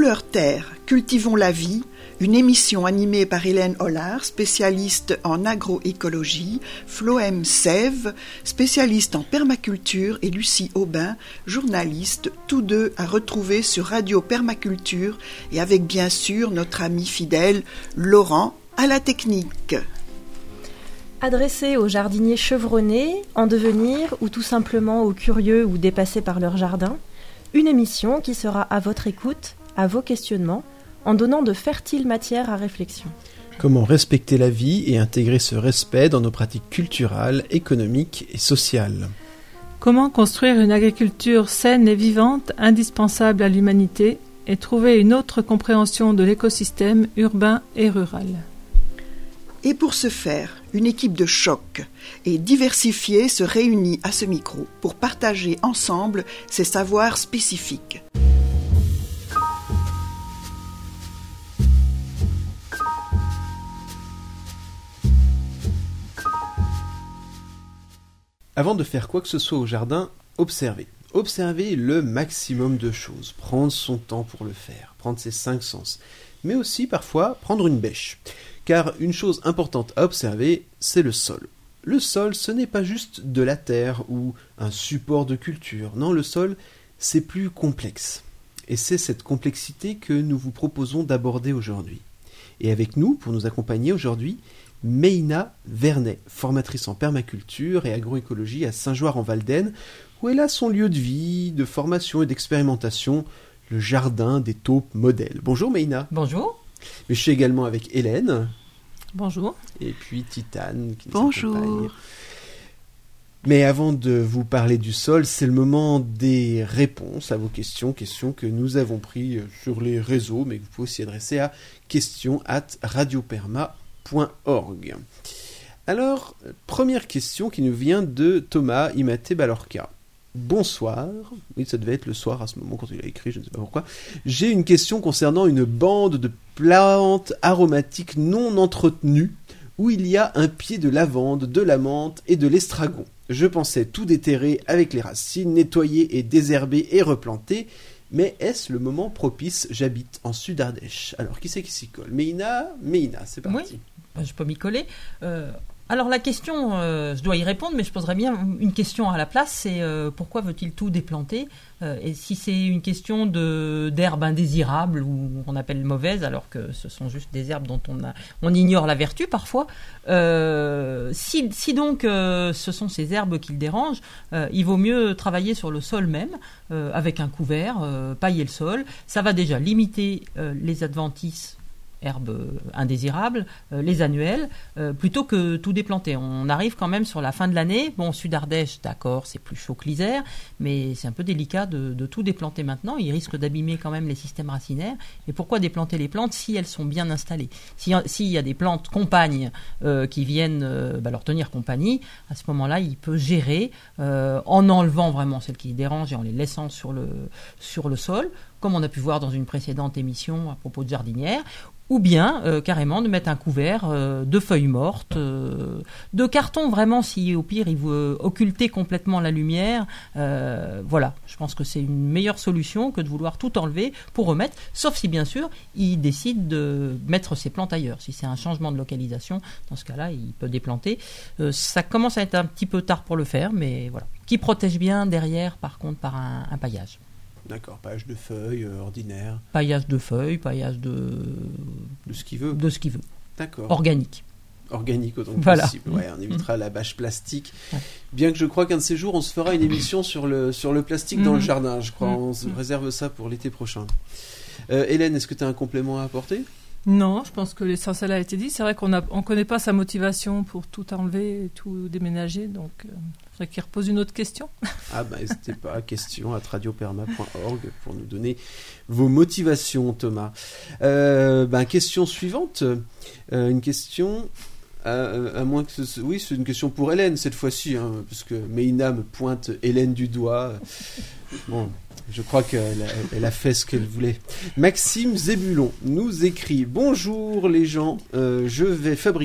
Couleur Terre, cultivons la vie, une émission animée par Hélène Hollard, spécialiste en agroécologie, Floem Sève, spécialiste en permaculture, et Lucie Aubin, journaliste, tous deux à retrouver sur Radio Permaculture, et avec bien sûr notre ami fidèle Laurent à la technique. Adressée aux jardiniers chevronnés, en devenir ou tout simplement aux curieux ou dépassés par leur jardin, une émission qui sera à votre écoute, à vos questionnements, en donnant de fertiles matières à réflexion. Comment respecter la vie et intégrer ce respect dans nos pratiques culturelles, économiques et sociales. Comment construire une agriculture saine et vivante, indispensable à l'humanité, et trouver une autre compréhension de l'écosystème urbain et rural. Et pour ce faire, une équipe de choc et diversifiée se réunit à ce micro pour partager ensemble ses savoirs spécifiques. Avant de faire quoi que ce soit au jardin, observez. Observez le maximum de choses, prendre son temps pour le faire, prendre ses 5 sens, mais aussi parfois prendre une bêche. Car une chose importante à observer, c'est le sol. Le sol, ce n'est pas juste de la terre ou un support de culture. Non, le sol, c'est plus complexe. Et c'est cette complexité que nous vous proposons d'aborder aujourd'hui. Et avec nous, pour nous accompagner aujourd'hui, Meina Vernet, formatrice en permaculture et agroécologie à Saint-Joire-en-Valdaine, où elle a son lieu de vie, de formation et d'expérimentation, le jardin des taupes modèles. Bonjour Meina. Bonjour. Mais je suis également avec Hélène. Bonjour. Et puis Titane qui nous Bonjour. accompagne. Mais avant de vous parler du sol, c'est le moment des réponses à vos questions que nous avons prises sur les réseaux, mais que vous pouvez aussi adresser à questions@radioperma.org. Alors, première question qui nous vient de Thomas Imate-Balorca. Bonsoir. Oui, ça devait être le soir à ce moment quand il a écrit, je ne sais pas pourquoi. J'ai une question concernant une bande de plantes aromatiques non entretenues où il y a un pied de lavande, de la menthe et de l'estragon. Je pensais tout déterrer avec les racines, nettoyer et désherber et replanter, mais est-ce le moment propice? J'habite en Sud-Ardèche. Alors, qui c'est qui s'y colle? Meina, c'est parti. Oui, je peux m'y coller. Alors la question, je dois y répondre, mais je poserais bien une question à la place, c'est pourquoi veut-il tout déplanter? Et si c'est une question d'herbes indésirables ou on appelle mauvaises, alors que ce sont juste des herbes dont on ignore la vertu parfois, si donc ce sont ces herbes qui le dérangent, il vaut mieux travailler sur le sol même, avec un couvert, pailler le sol. Ça va déjà limiter les adventices, herbes indésirables, les annuelles, plutôt que tout déplanter. On arrive quand même sur la fin de l'année. Bon, Sud-Ardèche, d'accord, c'est plus chaud que l'Isère, mais c'est un peu délicat de tout déplanter maintenant. Il risque d'abîmer quand même les systèmes racinaires. Et pourquoi déplanter les plantes si elles sont bien installées? S'il y a des plantes compagnes qui viennent leur tenir compagnie, à ce moment-là, il peut gérer en enlevant vraiment celles qui dérangent et en les laissant sur le sol, comme on a pu voir dans une précédente émission à propos de jardinières, ou bien carrément de mettre un couvert de feuilles mortes, de carton vraiment si au pire il veut occulter complètement la lumière. Voilà, je pense que c'est une meilleure solution que de vouloir tout enlever pour remettre, sauf si bien sûr il décide de mettre ses plantes ailleurs. Si c'est un changement de localisation, dans ce cas-là il peut déplanter. Ça commence à être un petit peu tard pour le faire, mais voilà. Qui protège bien derrière par contre par un paillage. D'accord, paillage de feuilles ordinaire. Paillage de feuilles, paillage de ce qu'il veut. De ce qu'il veut. D'accord. Organique. Organique autant que voilà. possible. Ouais, on évitera la bâche plastique. Ouais. Bien que je crois qu'un de ces jours, on se fera une émission sur le plastique dans le jardin. Je crois, on se réserve ça pour l'été prochain. Hélène, est-ce que tu as un complément à apporter? Non, je pense que l'essentiel a été dit. C'est vrai qu'on ne connaît pas sa motivation pour tout enlever et tout déménager, donc il faudrait qu'il repose une autre question. Ah ben, n'hésitez pas, question@radioperma.org pour nous donner vos motivations, Thomas. Question suivante. Une question... à moins que oui, c'est une question pour Hélène cette fois-ci, parce que Meina me pointe Hélène du doigt. Bon, je crois qu'elle a fait ce qu'elle voulait. Maxime Zébulon nous écrit: bonjour les gens, je vais fabriquer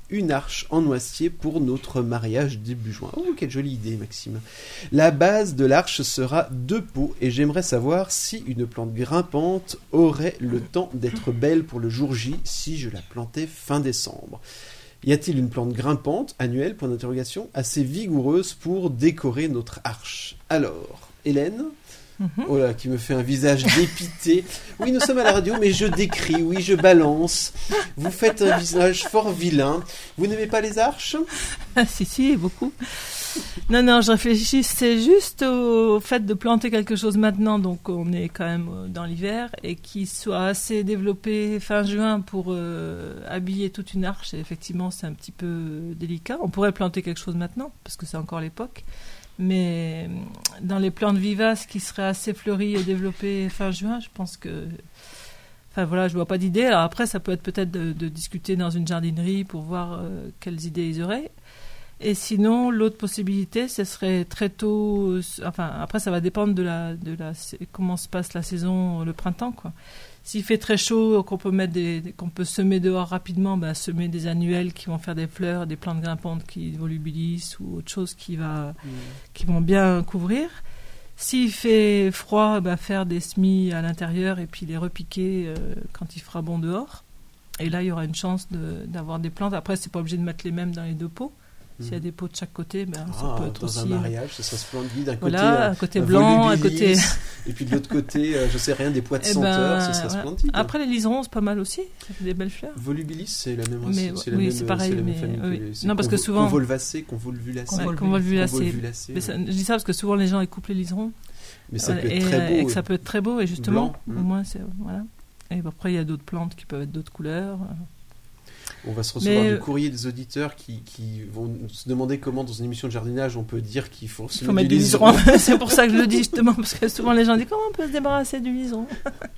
une arche en noisetier pour notre mariage début juin. Oh, quelle jolie idée, Maxime. La base de l'arche sera 2 pots et j'aimerais savoir si une plante grimpante aurait le temps d'être belle pour le jour J si je la plantais fin décembre. Y a-t-il une plante grimpante, annuelle, point d'interrogation, assez vigoureuse pour décorer notre arche? Alors, Hélène, oh là, qui me fait un visage dépité. Oui, nous sommes à la radio, mais je décris, oui, je balance. Vous faites un visage fort vilain. Vous n'aimez pas les arches? Si, beaucoup. Non, je réfléchissais juste au fait de planter quelque chose maintenant, donc on est quand même dans l'hiver, et qui soit assez développé fin juin pour habiller toute une arche. Et effectivement, c'est un petit peu délicat. On pourrait planter quelque chose maintenant, parce que c'est encore l'époque. Mais dans les plantes vivaces qui seraient assez fleuries et développées fin juin, je pense que... Enfin voilà, je vois pas d'idée. Alors après, ça peut être peut-être de discuter dans une jardinerie pour voir quelles idées ils auraient. Et sinon, l'autre possibilité, ce serait très tôt... Enfin, après, ça va dépendre de comment se passe la saison, le printemps, quoi. S'il fait très chaud, qu'on peut semer dehors rapidement, semer des annuelles qui vont faire des fleurs, des plantes grimpantes qui volubilisent ou autre chose qui vont bien couvrir. S'il fait froid, faire des semis à l'intérieur et puis les repiquer quand il fera bon dehors. Et là, il y aura une chance d'avoir des plantes. Après, c'est pas obligé de mettre les mêmes dans les 2 pots. S'il y a des pots de chaque côté, ça peut être dans aussi... un mariage, ça serait splendide. D'un voilà, côté, un côté blanc, un côté... Et puis de l'autre côté, je sais rien, des pois de senteur, ce serait splendide. Après, les liserons, c'est pas mal aussi. Ça fait des belles fleurs. Volubilis, c'est la même mais, oui, c'est pareil. C'est la même famille que les... Non, parce que souvent... Convolvulacées. Je dis ça parce que souvent, les gens, ils coupent les liserons. Mais ça peut être très beau. Et que ça peut être très beau, et justement, blanc, au moins, c'est... Voilà. Et après, il y a d'autres plantes qui peuvent être d'autres couleurs. On va se recevoir du courrier des auditeurs qui vont se demander comment, dans une émission de jardinage, on peut dire qu'il faut mettre du liseron. C'est pour ça que je le dis, justement, parce que souvent les gens disent comment on peut se débarrasser du liseron.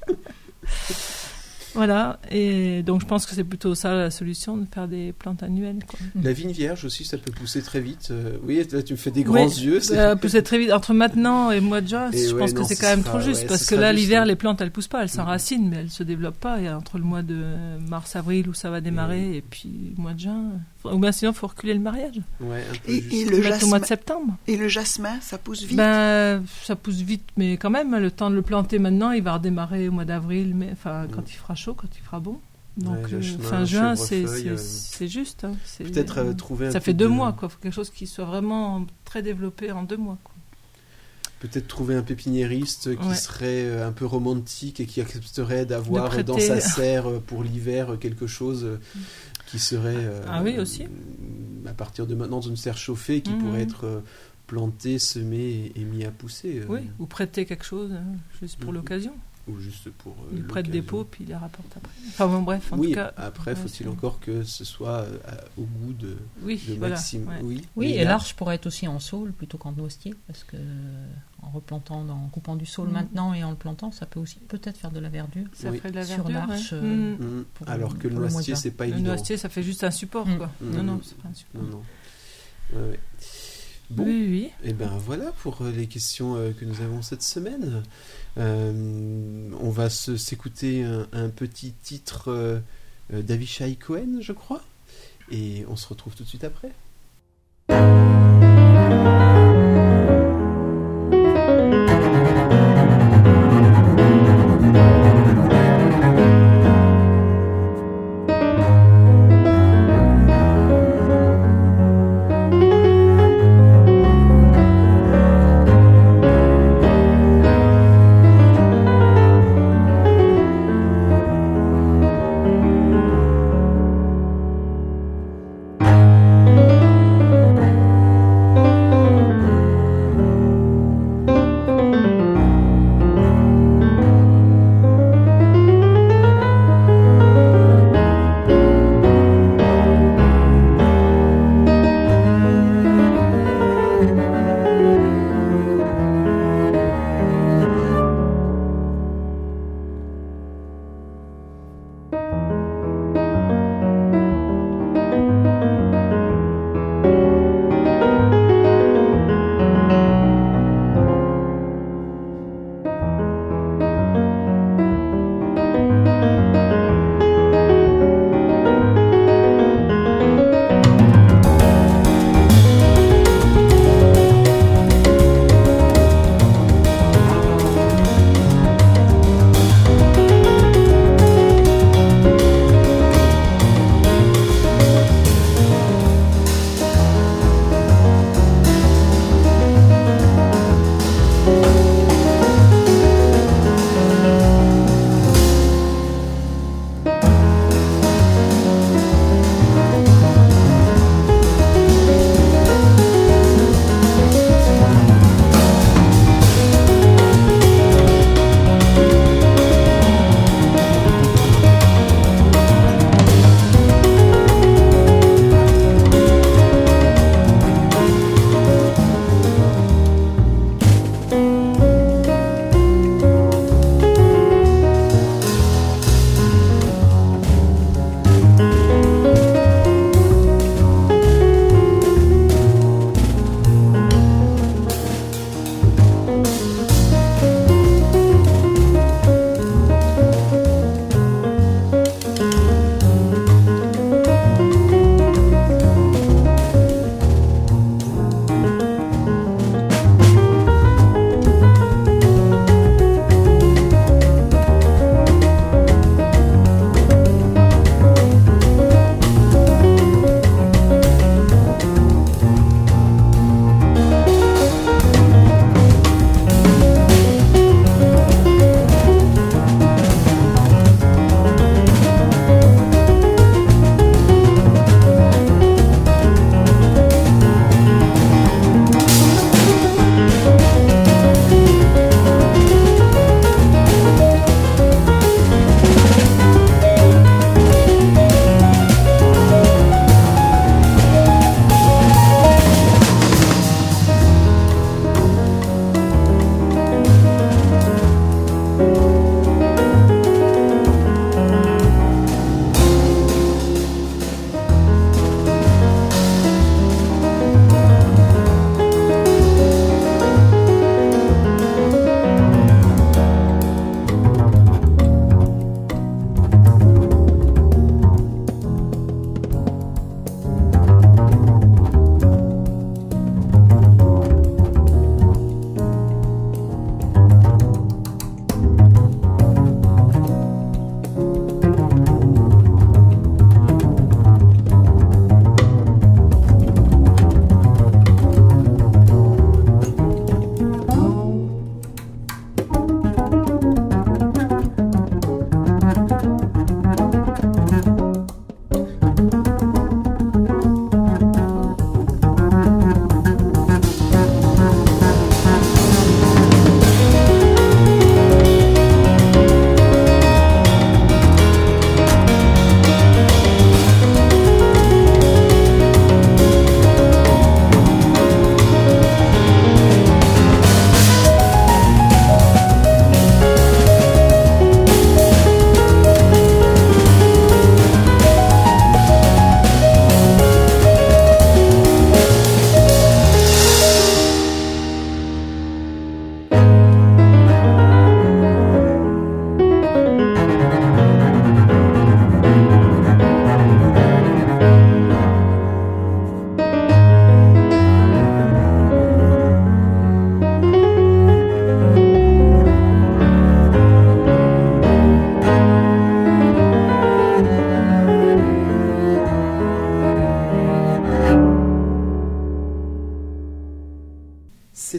Voilà, et donc je pense que c'est plutôt ça la solution, de faire des plantes annuelles, quoi. La vigne vierge aussi, ça peut pousser très vite. Oui, là tu me fais des grands yeux. Ça peut pousser très vite. Entre maintenant et mois de juin, je pense que c'est quand même trop juste, parce que là, l'hiver, les plantes, elles poussent pas, elles s'enracinent, mais elles se développent pas. Et entre le mois de mars-avril où ça va démarrer, et puis le mois de juin... Ou bien sinon, il faut reculer le mariage. Ouais, un peu et le jasmin, au mois de septembre. Et le jasmin, ça pousse vite? Ça pousse vite, mais quand même, le temps de le planter maintenant, il va redémarrer au mois d'avril, quand il fera chaud, quand il fera bon. Donc fin juin, c'est juste. Hein, peut-être trouver ça fait 2 mois, quoi. Il faut quelque chose qui soit vraiment très développé en 2 mois, quoi. Peut-être trouver un pépiniériste qui serait un peu romantique et qui accepterait d'avoir dans sa serre pour l'hiver quelque chose qui serait oui, aussi. À partir de maintenant dans une serre chauffée qui pourrait être planté, semé et mis à pousser. Oui, ou prêter quelque chose juste pour l'occasion. Ou juste pour il prête des pots puis il les rapporte après. Enfin bon, bref, en tout cas. Après, faut-il encore que ce soit au goût de Maxime. Voilà, oui, et l'arche pourrait être aussi en saule plutôt qu'en noisetier, parce que en replantant, en coupant du saule maintenant et en le plantant, ça peut aussi peut-être faire de la verdure. Ça ferait de la verdure sur l'arche. Alors que le noisetier, c'est pas évident. Le noisetier, ça fait juste un support, quoi. Non, c'est pas un support. Non. Ouais. Bon, oui. Et ben voilà pour les questions que nous avons cette semaine. On va s'écouter un petit titre d'Avishai Cohen, je crois, et on se retrouve tout de suite après.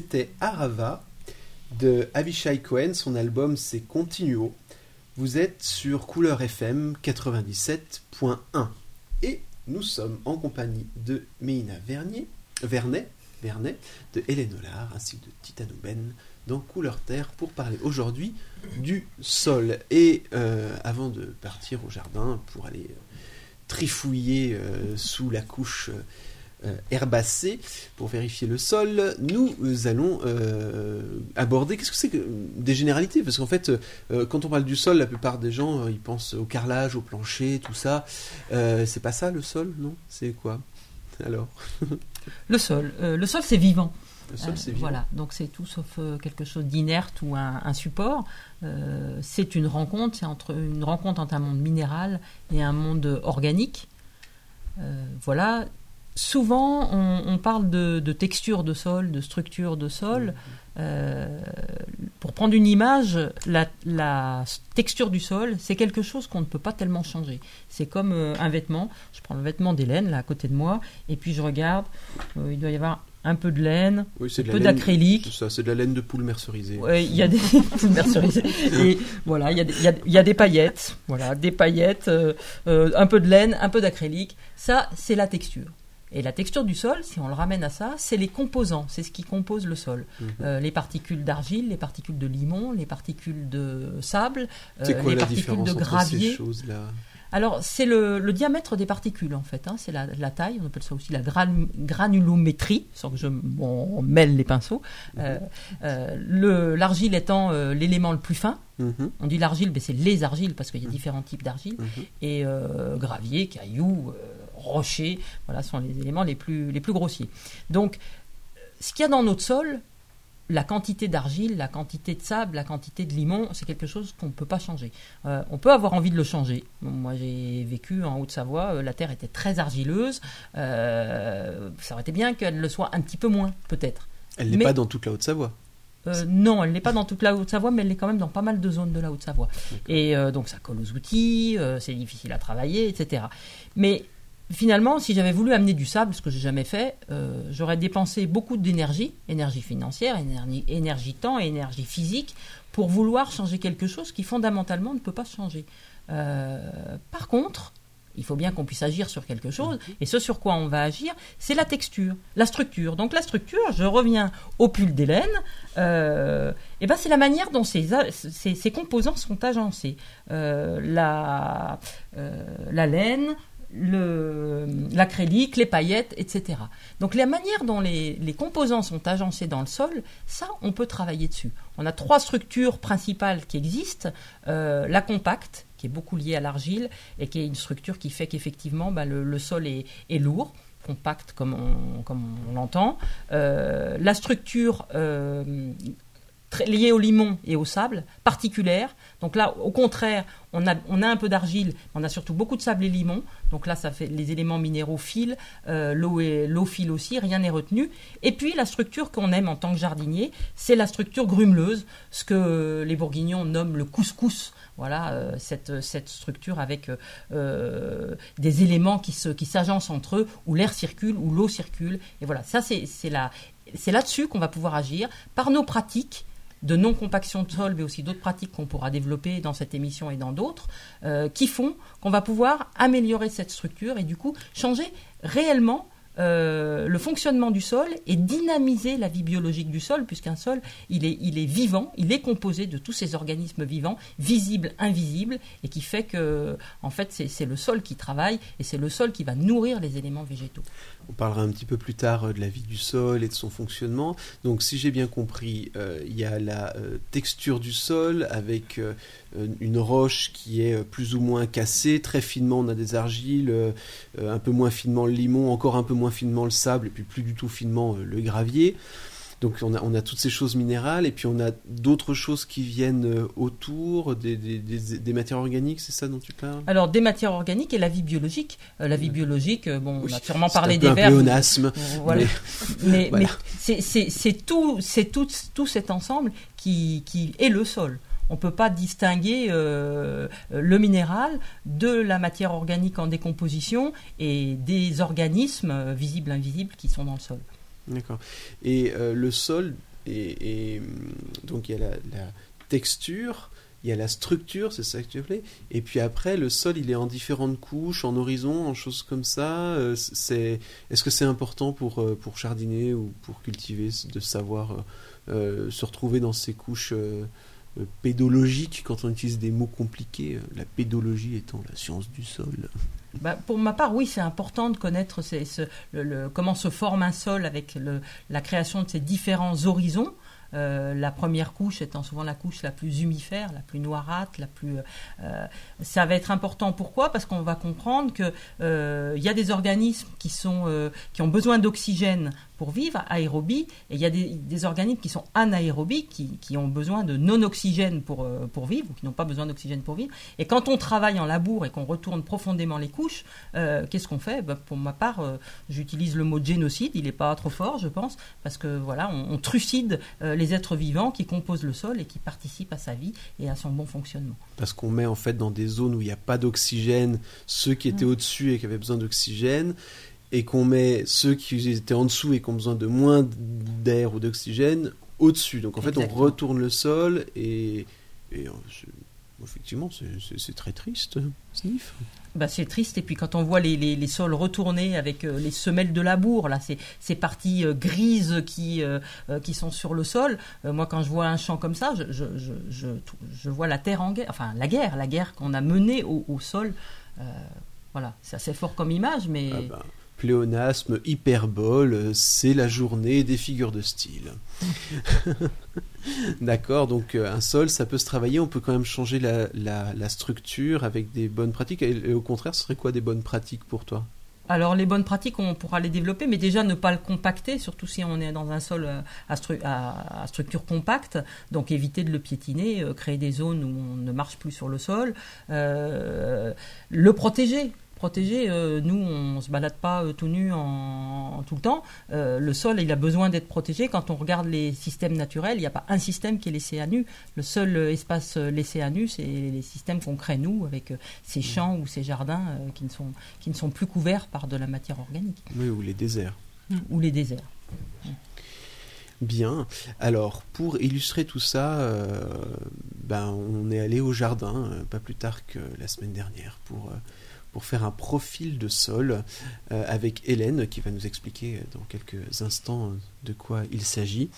c'était Arava de Avishai Cohen. Son album, c'est Continuo. Vous êtes sur Couleur FM 97.1. Et nous sommes en compagnie de Meina Vernet, de Hélène Hollard, ainsi que de Titano Ben dans Couleur Terre pour parler aujourd'hui du sol. Et avant de partir au jardin pour aller trifouiller sous la couche herbacée pour vérifier le sol, nous allons aborder, qu'est-ce que c'est que des généralités, parce qu'en fait quand on parle du sol, la plupart des gens ils pensent au carrelage, au plancher, tout ça. C'est pas ça le sol, non? C'est quoi alors? Le sol c'est vivant. Le sol, c'est vivant. Voilà, donc c'est tout sauf quelque chose d'inerte ou un support. C'est une rencontre, entre un monde minéral et un monde organique. Voilà. Souvent, on parle de texture de sol, de structure de sol. Pour prendre une image, la texture du sol, c'est quelque chose qu'on ne peut pas tellement changer. C'est comme un vêtement. Je prends le vêtement d'Hélène, là, à côté de moi, et puis je regarde. Il doit y avoir un peu de laine, un peu d'acrylique. C'est de la laine de poule mercerisée. Oui, il y a des poules mercerisées. Et voilà, il y a des paillettes. Voilà, des paillettes, un peu de laine, un peu d'acrylique. Ça, c'est la texture. Et la texture du sol, si on le ramène à ça, c'est les composants, c'est ce qui compose le sol. Les particules d'argile, les particules de limon, les particules de sable, c'est quoi les la particules de différence gravier. entre ces choses-là? Alors, c'est le diamètre des particules, en fait. C'est la taille, on appelle ça aussi la granulométrie, sans que on mêle les pinceaux. L'argile étant l'élément le plus fin. On dit l'argile, mais c'est les argiles, parce qu'il y a différents types d'argile. Et gravier, cailloux, rochers, voilà, sont les éléments les plus grossiers. Donc, ce qu'il y a dans notre sol, la quantité d'argile, la quantité de sable, la quantité de limon, c'est quelque chose qu'on ne peut pas changer. On peut avoir envie de le changer. Moi, j'ai vécu en Haute-Savoie, la terre était très argileuse. Ça aurait été bien qu'elle le soit un petit peu moins, peut-être. Elle n'est pas dans toute la Haute-Savoie. Non, elle n'est pas dans toute la Haute-Savoie, mais elle est quand même dans pas mal de zones de la Haute-Savoie. Et donc, ça colle aux outils, c'est difficile à travailler, etc. Mais finalement, si j'avais voulu amener du sable, ce que j'ai jamais fait, j'aurais dépensé beaucoup d'énergie, énergie financière, énergie temps et énergie physique, pour vouloir changer quelque chose qui fondamentalement ne peut pas changer. Par contre, il faut bien qu'on puisse agir sur quelque chose, et ce sur quoi on va agir, c'est la texture, la structure. Donc la structure, je reviens au pull d'Hélène, c'est la manière dont ces composants sont agencés. La laine, l'acrylique, les paillettes, etc. Donc la manière dont les composants sont agencés dans le sol, ça, on peut travailler dessus. On a 3 structures principales qui existent. La compacte, qui est beaucoup liée à l'argile, et qui est une structure qui fait qu'effectivement, le sol est lourd, compact comme on l'entend. La structure liée au limon et au sable, particulière. Donc là, au contraire, on a un peu d'argile, on a surtout beaucoup de sable et limon. Donc là, ça fait les éléments minéraux filent, l'eau file aussi, rien n'est retenu. Et puis la structure qu'on aime en tant que jardinier, c'est la structure grumeleuse, ce que les Bourguignons nomment le couscous. Voilà, cette structure avec des éléments qui s'agencent entre eux, où l'air circule, où l'eau circule. Et voilà, ça c'est là-dessus qu'on va pouvoir agir par nos pratiques de non-compaction de sol, mais aussi d'autres pratiques qu'on pourra développer dans cette émission et dans d'autres, qui font qu'on va pouvoir améliorer cette structure et du coup changer réellement le fonctionnement du sol et dynamiser la vie biologique du sol, puisqu'un sol, il est vivant, il est composé de tous ces organismes vivants, visibles, invisibles, et qui fait que, en fait, c'est le sol qui travaille et c'est le sol qui va nourrir les éléments végétaux. On parlera un petit peu plus tard de la vie du sol et de son fonctionnement. Donc, si j'ai bien compris, il y a la texture du sol avec une roche qui est plus ou moins cassée. Très finement, on a des argiles, un peu moins finement le limon, encore un peu moins finement le sable, et puis plus du tout finement le gravier. Donc on a toutes ces choses minérales, et puis on a d'autres choses qui viennent autour, des matières organiques, c'est ça dont tu parles? Alors des matières organiques et la vie biologique. La vie biologique, oui, on a sûrement parlé des vers. C'est un pléonasme. Voilà. Mais voilà. c'est tout cet ensemble qui est le sol. On ne peut pas distinguer le minéral de la matière organique en décomposition et des organismes visibles, invisibles qui sont dans le sol. D'accord. Et le sol Et donc il y a la texture, il y a la structure, c'est ça que tu appelais. Et puis après, le sol, il est en différentes couches, en horizon, en choses comme ça. Est-ce que c'est important pour jardiner ou pour cultiver de savoir se retrouver dans ces couches pédologiques quand on utilise des mots compliqués, la pédologie étant la science du sol? Pour ma part, oui, c'est important de connaître comment se forme un sol avec la création de ces différents horizons. La première couche étant souvent la couche la plus humifère, la plus noirâtre, ça va être important. Pourquoi ? Parce qu'on va comprendre que y a des organismes qui ont besoin d'oxygène pour vivre, aérobie, et il y a des organismes qui sont anaérobies, qui ont besoin de non-oxygène pour vivre, ou qui n'ont pas besoin d'oxygène pour vivre. Et quand on travaille en labour et qu'on retourne profondément les couches, qu'est-ce qu'on fait ? Pour ma part, j'utilise le mot génocide, il n'est pas trop fort, je pense, parce que voilà, on trucide les êtres vivants qui composent le sol et qui participent à sa vie et à son bon fonctionnement. Parce qu'on met en fait dans des zones où il n'y a pas d'oxygène ceux qui étaient au-dessus et qui avaient besoin d'oxygène, et qu'on met ceux qui étaient en dessous et qui ont besoin de moins d'air ou d'oxygène au-dessus. Donc en fait, on retourne le sol et effectivement, c'est très triste, Sniff. C'est triste, et puis quand on voit les sols retournés avec les semelles de labour, là, ces parties grises qui sont sur le sol, moi quand je vois un champ comme ça, je vois la terre en guerre, enfin la guerre qu'on a menée au sol. Voilà, c'est assez fort comme image, mais... Pléonasme, hyperbole, c'est la journée des figures de style. D'accord, donc un sol, ça peut se travailler, on peut quand même changer la structure avec des bonnes pratiques. Et au contraire, ce serait quoi des bonnes pratiques pour toi ? Alors les bonnes pratiques, on pourra les développer, mais déjà ne pas le compacter, surtout si on est dans un sol à structure compacte, donc éviter de le piétiner, créer des zones où on ne marche plus sur le sol, le protéger. Nous on se balade pas tout nu en tout le temps. Le sol, il a besoin d'être protégé. Quand on regarde les systèmes naturels, il n'y a pas un système qui est laissé à nu. Le seul espace laissé à nu, c'est les systèmes qu'on crée nous avec ces champs ou ces jardins qui ne sont plus couverts par de la matière organique. Oui, ou les déserts. Ou les déserts. Bien. Alors, pour illustrer tout ça, on est allé au jardin, pas plus tard que la semaine dernière, pour faire un profil de sol avec Hélène qui va nous expliquer dans quelques instants de quoi il s'agit.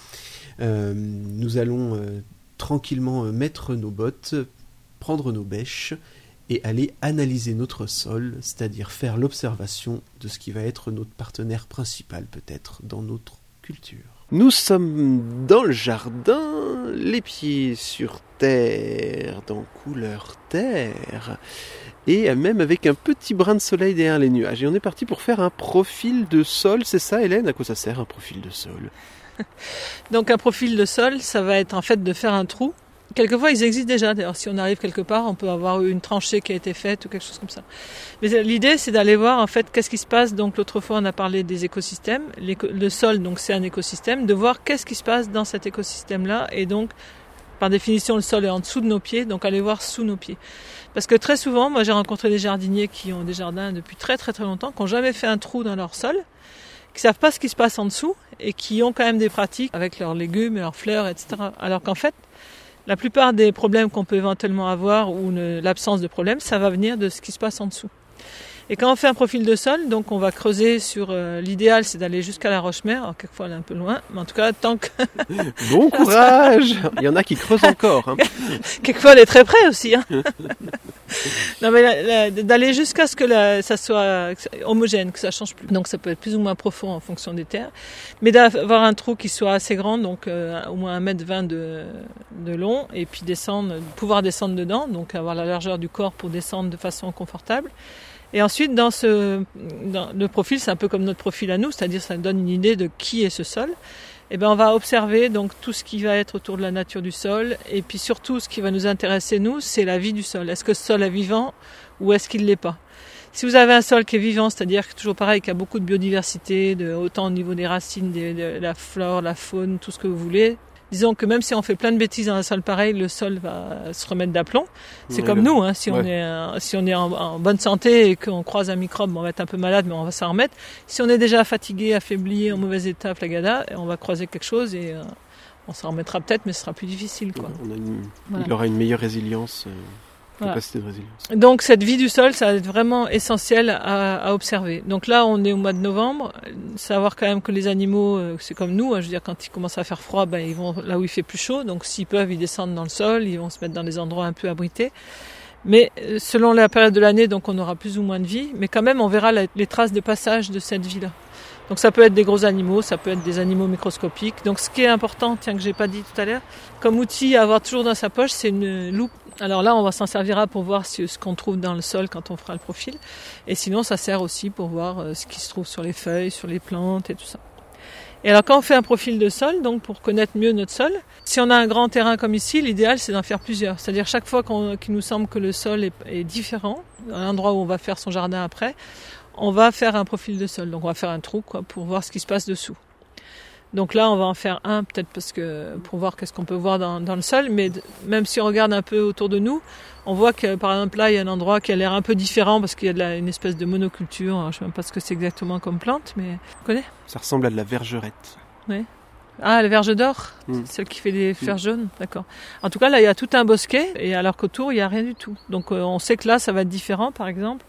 Nous allons tranquillement mettre nos bottes, prendre nos bêches et aller analyser notre sol, c'est-à-dire faire l'observation de ce qui va être notre partenaire principal peut-être dans notre culture. Nous sommes dans le jardin, les pieds sur terre, dans couleur terre, et même avec un petit brin de soleil derrière les nuages. Et on est parti pour faire un profil de sol, c'est ça Hélène ? À quoi ça sert un profil de sol ? Donc un profil de sol, ça va être en fait de faire un trou. Quelquefois, ils existent déjà. D'ailleurs, si on arrive quelque part, on peut avoir une tranchée qui a été faite ou quelque chose comme ça. Mais l'idée, c'est d'aller voir en fait qu'est-ce qui se passe. Donc l'autre fois, on a parlé des écosystèmes. Le sol, donc c'est un écosystème. De voir qu'est-ce qui se passe dans cet écosystème-là. Et donc, par définition, le sol est en dessous de nos pieds. Donc aller voir sous nos pieds. Parce que très souvent, moi, j'ai rencontré des jardiniers qui ont des jardins depuis très très très longtemps, qui n'ont jamais fait un trou dans leur sol, qui savent pas ce qui se passe en dessous et qui ont quand même des pratiques avec leurs légumes et leurs fleurs, etc. Alors qu'en fait, la plupart des problèmes qu'on peut éventuellement avoir ou l'absence de problème, ça va venir de ce qui se passe en dessous. Et quand on fait un profil de sol, donc on va creuser sur... l'idéal, c'est d'aller jusqu'à la Roche-Mère. Alors, quelquefois, elle est un peu loin, mais en tout cas, tant que... Bon courage. Il y en a qui creusent encore. Hein. Quelquefois, elle est très près aussi. Hein. Non, mais d'aller jusqu'à ce que ça soit homogène, que ça change plus. Donc, ça peut être plus ou moins profond en fonction des terres. Mais d'avoir un trou qui soit assez grand, donc au moins 1,20 m de long, et puis pouvoir descendre dedans, donc avoir la largeur du corps pour descendre de façon confortable. Et ensuite, dans le profil, c'est un peu comme notre profil à nous, c'est-à-dire ça donne une idée de qui est ce sol. Et on va observer donc tout ce qui va être autour de la nature du sol, et puis surtout ce qui va nous intéresser nous, c'est la vie du sol. Est-ce que ce sol est vivant ou est-ce qu'il l'est pas ? Si vous avez un sol qui est vivant, c'est-à-dire toujours pareil, qui a beaucoup de biodiversité, autant au niveau des racines, de la flore, la faune, tout ce que vous voulez. Disons que même si on fait plein de bêtises dans un sol pareil, le sol va se remettre d'aplomb. C'est comme nous, hein, si on est en bonne santé et qu'on croise un microbe, on va être un peu malade, mais on va s'en remettre. Si on est déjà fatigué, affaibli, en mauvais état, flagada, on va croiser quelque chose et On s'en remettra peut-être, mais ce sera plus difficile, quoi. Voilà. Il aura une meilleure résilience, capacité de résilience. Donc cette vie du sol, ça va être vraiment essentiel à observer. Donc là, on est au mois de novembre. Savoir quand même que les animaux, c'est comme nous, je veux dire, quand il commence à faire froid, ils vont là où il fait plus chaud. Donc s'ils peuvent, ils descendent dans le sol, ils vont se mettre dans des endroits un peu abrités. Mais selon la période de l'année, donc on aura plus ou moins de vie. Mais quand même, on verra les traces de passage de cette vie-là. Donc ça peut être des gros animaux, ça peut être des animaux microscopiques. Donc ce qui est important, que j'ai pas dit tout à l'heure, comme outil à avoir toujours dans sa poche, c'est une loupe. Alors là, on va s'en servir pour voir ce qu'on trouve dans le sol quand on fera le profil. Et sinon, ça sert aussi pour voir ce qui se trouve sur les feuilles, sur les plantes et tout ça. Et alors quand on fait un profil de sol, donc pour connaître mieux notre sol, si on a un grand terrain comme ici, l'idéal c'est d'en faire plusieurs. C'est-à-dire chaque fois qu'il nous semble que le sol est différent, à l'endroit où on va faire son jardin après, on va faire un profil de sol. Donc on va faire un trou pour voir ce qui se passe dessous. Donc là on va en faire un peut-être pour voir qu'est-ce qu'on peut voir dans le sol, mais même si on regarde un peu autour de nous, on voit que par exemple là il y a un endroit qui a l'air un peu différent parce qu'il y a une espèce de monoculture. Alors, je ne sais même pas ce que c'est exactement comme plante, mais tu connais ? Ça ressemble à de la vergerette. Oui. Ah, la verge d'or, celle qui fait des fleurs jaunes, d'accord. En tout cas, là, il y a tout un bosquet, et alors qu'autour, il n'y a rien du tout. Donc, on sait que là, ça va être différent, par exemple,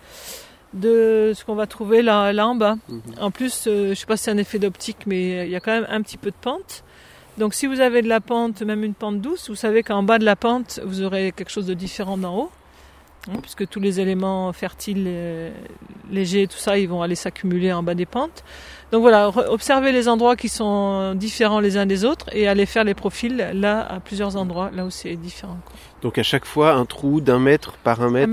de ce qu'on va trouver là en bas. En plus, je ne sais pas si c'est un effet d'optique, mais il y a quand même un petit peu de pente. Donc, si vous avez de la pente, même une pente douce, vous savez qu'en bas de la pente, vous aurez quelque chose de différent d'en haut. Puisque tous les éléments fertiles, légers, tout ça, ils vont aller s'accumuler en bas des pentes. Donc voilà, observez les endroits qui sont différents les uns des autres et allez faire les profils là à plusieurs endroits, là où c'est différent. Donc à chaque fois, un trou d'1 mètre par 1 mètre.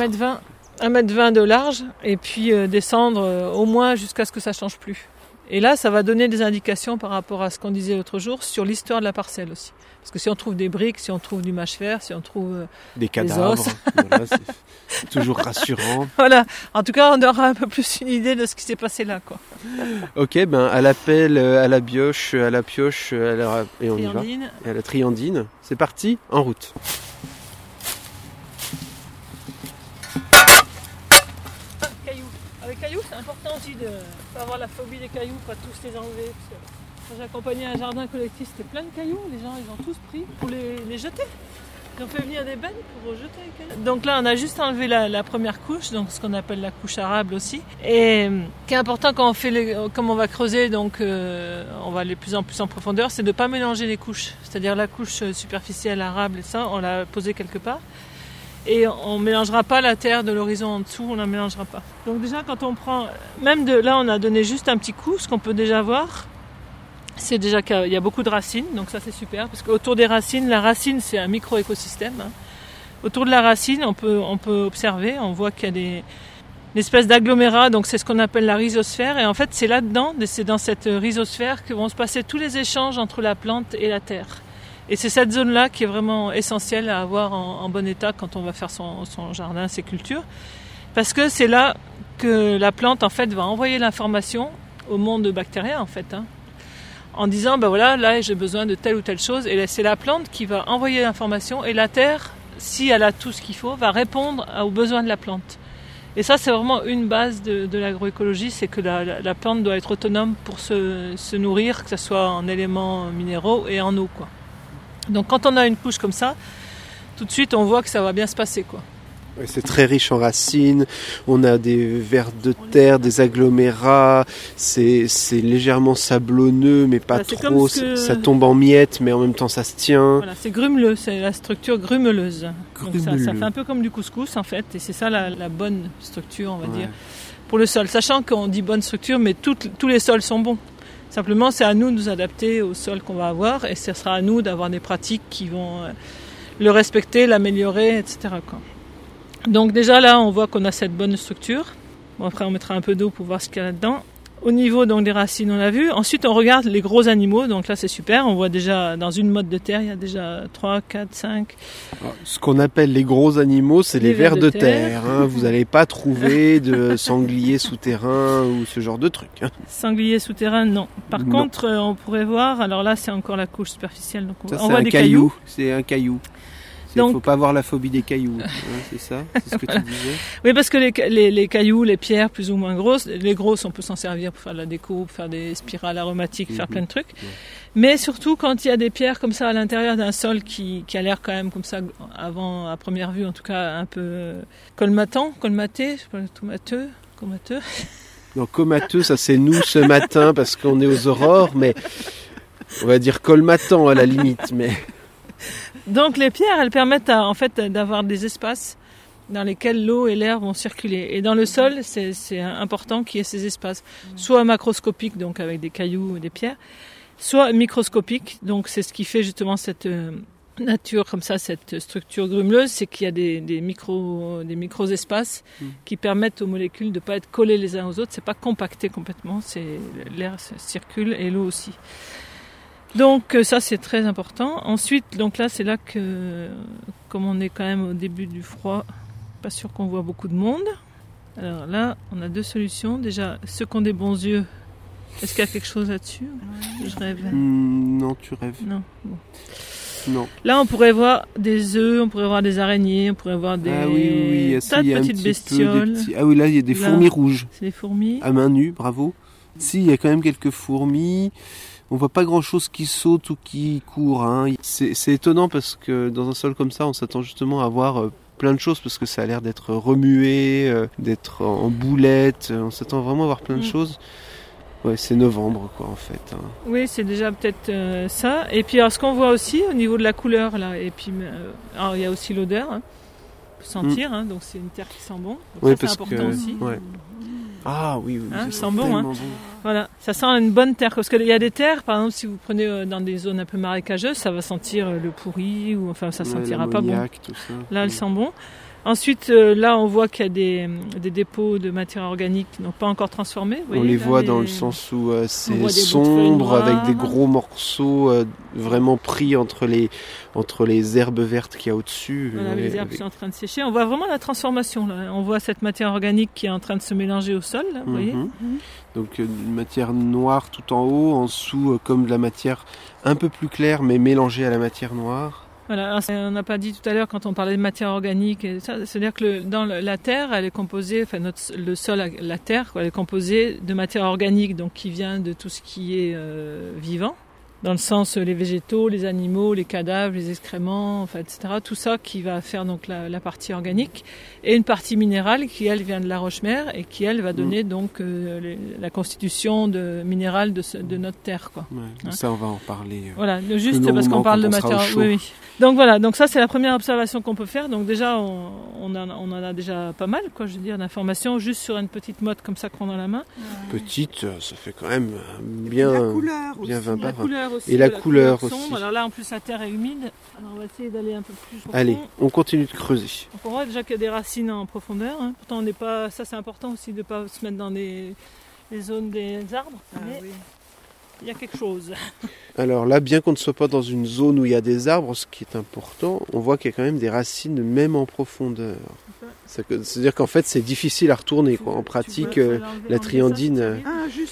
1m20 de large et puis descendre au moins jusqu'à ce que ça change plus. Et là, ça va donner des indications par rapport à ce qu'on disait l'autre jour sur l'histoire de la parcelle aussi. Parce que si on trouve des briques, si on trouve du mâche-fer, si on trouve des cadavres, des os, voilà, c'est toujours rassurant. Voilà. En tout cas, on aura un peu plus une idée de ce qui s'est passé là, quoi. Ok, à la pelle, à la bioche, à la pioche, et on y va. Et à la triandine. C'est parti, en route. Les cailloux, c'est important aussi de ne pas avoir la phobie des cailloux, pas tous les enlever. Parce que quand j'accompagnais un jardin collectif, c'était plein de cailloux. Les gens, ils ont tous pris pour les jeter. Ils ont fait venir des bennes pour jeter les cailloux. Donc là, on a juste enlevé la première couche, donc ce qu'on appelle la couche arable aussi. Et ce qui est important quand on fait comme on va creuser, donc on va aller de plus en plus en profondeur, c'est de ne pas mélanger les couches. C'est-à-dire la couche superficielle arable et ça, on l'a posée quelque part. Et on ne mélangera pas la terre de l'horizon en dessous, on ne la mélangera pas. Donc déjà quand on prend, même de là on a donné juste un petit coup, ce qu'on peut déjà voir, c'est déjà qu'il y a beaucoup de racines, donc ça c'est super, parce qu'autour des racines, la racine c'est un micro-écosystème. Autour de la racine, on peut observer, on voit qu'il y a une espèce d'agglomérat, donc c'est ce qu'on appelle la rhizosphère, et en fait c'est là-dedans, c'est dans cette rhizosphère que vont se passer tous les échanges entre la plante et la terre. Et c'est cette zone-là qui est vraiment essentielle à avoir en bon état quand on va faire son jardin, ses cultures. Parce que c'est là que la plante, en fait, va envoyer l'information au monde bactérien, en fait. En disant, voilà, là, j'ai besoin de telle ou telle chose. Et c'est la plante qui va envoyer l'information. Et la terre, si elle a tout ce qu'il faut, va répondre aux besoins de la plante. Et ça, c'est vraiment une base de l'agroécologie, c'est que la plante doit être autonome pour se nourrir, que ce soit en éléments minéraux et en eau, quoi. Donc quand on a une couche comme ça, tout de suite on voit que ça va bien se passer, quoi. C'est très riche en racines, on a des vers de terre, des agglomérats, c'est légèrement sablonneux mais pas trop, ça tombe en miettes mais en même temps ça se tient. Voilà, c'est grumeleux, c'est la structure grumeleuse. Donc ça fait un peu comme du couscous en fait, et c'est ça la bonne structure, on va dire, pour le sol. Sachant qu'on dit bonne structure, mais tous les sols sont bons. Simplement, c'est à nous de nous adapter au sol qu'on va avoir et ce sera à nous d'avoir des pratiques qui vont le respecter, l'améliorer, etc., quoi. Donc déjà là, on voit qu'on a cette bonne structure. Bon, après, on mettra un peu d'eau pour voir ce qu'il y a là-dedans. Au niveau donc, des racines, on l'a vu. Ensuite, on regarde les gros animaux. Donc là, c'est super. On voit déjà, dans une motte de terre, il y a déjà 3, 4, 5... Alors, ce qu'on appelle les gros animaux, c'est les vers de terre. Vous n'allez pas trouver de sangliers souterrains ou ce genre de trucs. Sangliers souterrains, non. Par contre, on pourrait voir... Alors là, c'est encore la couche superficielle. Donc on voit des cailloux. C'est un caillou. Il ne faut pas avoir la phobie des cailloux, c'est ça? C'est ce que tu disais? Oui, parce que les cailloux, les pierres plus ou moins grosses, les grosses, on peut s'en servir pour faire de la déco, pour faire des spirales aromatiques, faire plein de trucs. Mais surtout quand il y a des pierres comme ça à l'intérieur d'un sol qui a l'air quand même comme ça, à première vue en tout cas, un peu colmaté, je sais pas, comateux. Non, comateux, ça c'est nous ce matin parce qu'on est aux aurores, mais on va dire colmatant à la limite. Mais Donc les pierres, elles permettent en fait d'avoir des espaces dans lesquels l'eau et l'air vont circuler. Et dans le sol, c'est important qu'il y ait ces espaces, soit macroscopiques, donc avec des cailloux ou des pierres, soit microscopiques, donc c'est ce qui fait justement cette nature comme ça, cette structure grumeleuse, c'est qu'il y a des micros espaces qui permettent aux molécules de ne pas être collées les uns aux autres, c'est pas compacté complètement, l'air circule et l'eau aussi. Donc ça c'est très important. Ensuite, donc là c'est là que, comme on est quand même au début du froid, pas sûr qu'on voit beaucoup de monde. Alors là, on a 2 solutions. Déjà, ceux qui ont des bons yeux, est-ce qu'il y a quelque chose là-dessus ? Je rêve. Non, tu rêves. Non. Bon. Non. Là, on pourrait voir des œufs, on pourrait voir des araignées, on pourrait voir des tas de petites bestioles. Ah oui, là, il y a des fourmis rouges. C'est des fourmis. À main nue, bravo. Si, il y a quand même quelques fourmis. On voit pas grand-chose qui saute ou qui court. Hein. C'est étonnant parce que dans un sol comme ça, on s'attend justement à voir plein de choses parce que ça a l'air d'être remué, d'être en boulette. On s'attend vraiment à voir plein de choses. Ouais, c'est novembre, quoi, en fait. Hein. Oui, c'est déjà peut-être ça. Et puis, alors, ce qu'on voit aussi au niveau de la couleur, là, et puis, alors, il y a aussi l'odeur, hein. On peut sentir, hein, donc c'est une terre qui sent bon. Donc oui, ça, c'est important aussi. Ouais. Ah oui, Hein, ça sent bon, hein. bon. Voilà, ça sent une bonne terre. Parce qu'il y a des terres, par exemple, si vous prenez dans des zones un peu marécageuses, ça va sentir le pourri, ou enfin, ça sentira pas bon. Tout ça. Là, elle sent bon. Ensuite, là, on voit qu'il y a des dépôts de matière organique qui n'ont pas encore transformé. Vous voyez, on les là, voit dans le sens où c'est voit des sombre, bouts de feuilles avec des noires. gros morceaux vraiment pris entre les herbes vertes qu'il y a au-dessus. Voilà, les herbes sont en train de sécher. On voit vraiment la transformation. Là. On voit cette matière organique qui est en train de se mélanger au sol. Là, vous voyez. Donc une matière noire tout en haut, en dessous comme de la matière un peu plus claire mais mélangée à la matière noire. Voilà, alors, on n'a pas dit tout à l'heure quand on parlait de matière organique, et ça, c'est-à-dire que dans la terre, elle est composée, enfin le sol, la terre, quoi, elle est composée de matière organique, donc qui vient de tout ce qui est vivant, dans le sens les végétaux, les animaux, les cadavres, les excréments, enfin, etc. Tout ça qui va faire donc la partie organique, et une partie minérale qui elle vient de la roche-mère et qui elle va donner donc la constitution minérale de notre terre, quoi. Ouais, Hein. ça on va en parler. Voilà, juste parce qu'on parle de matière. Oui. Donc voilà, donc ça c'est la première observation qu'on peut faire. Donc déjà on en a déjà pas mal, quoi, je veux dire, d'informations juste sur une petite motte comme ça qu'on a dans la main. Petite, ça fait quand même bien, La couleur bien aussi. 20 La par. couleur aussi. Et la de couleur sombre. aussi. Alors là en plus la terre est humide. Alors on va essayer d'aller un peu plus profond. Allez, on continue de creuser. Donc on voit déjà qu'il y a des racines en profondeur. Hein. Pourtant on n'est pas. Ça c'est important aussi de ne pas se mettre dans les zones des arbres. Mais il y a quelque chose. Alors là, bien qu'on ne soit pas dans une zone où il y a des arbres, ce qui est important, on voit qu'il y a quand même des racines même en profondeur. C'est-à-dire qu'en fait, c'est difficile à retourner, quoi. En pratique, la triandine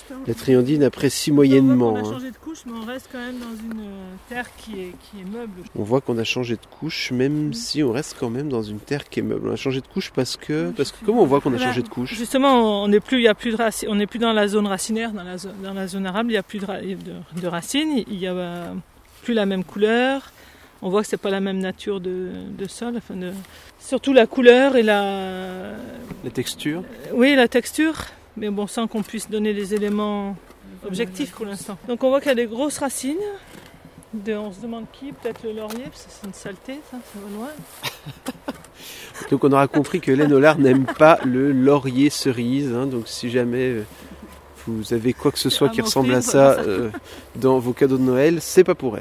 apprécie moyennement. On a Hein. changé de couche, mais on reste quand même dans une terre qui est meuble. On voit qu'on a changé de couche, même si on reste quand même dans une terre qui est meuble. On a changé de couche parce que comment on voit qu'on a changé de couche ? Justement, on n'est plus dans la zone racinaire, dans la zone arable, il n'y a plus de racines, il n'y a plus la même couleur. On voit que c'est pas la même nature de sol, surtout la couleur et la texture. Oui, la texture, mais bon, sans qu'on puisse donner les éléments objectifs pour l'instant. Donc on voit qu'il y a des grosses racines. On se demande qui, peut-être le laurier, parce que c'est une saleté, ça va loin. Donc on aura compris que Hélène Hollard n'aime pas le laurier cerise. Hein, donc si jamais vous avez quoi que ce soit qui ressemble à ça dans vos cadeaux de Noël, c'est pas pour elle.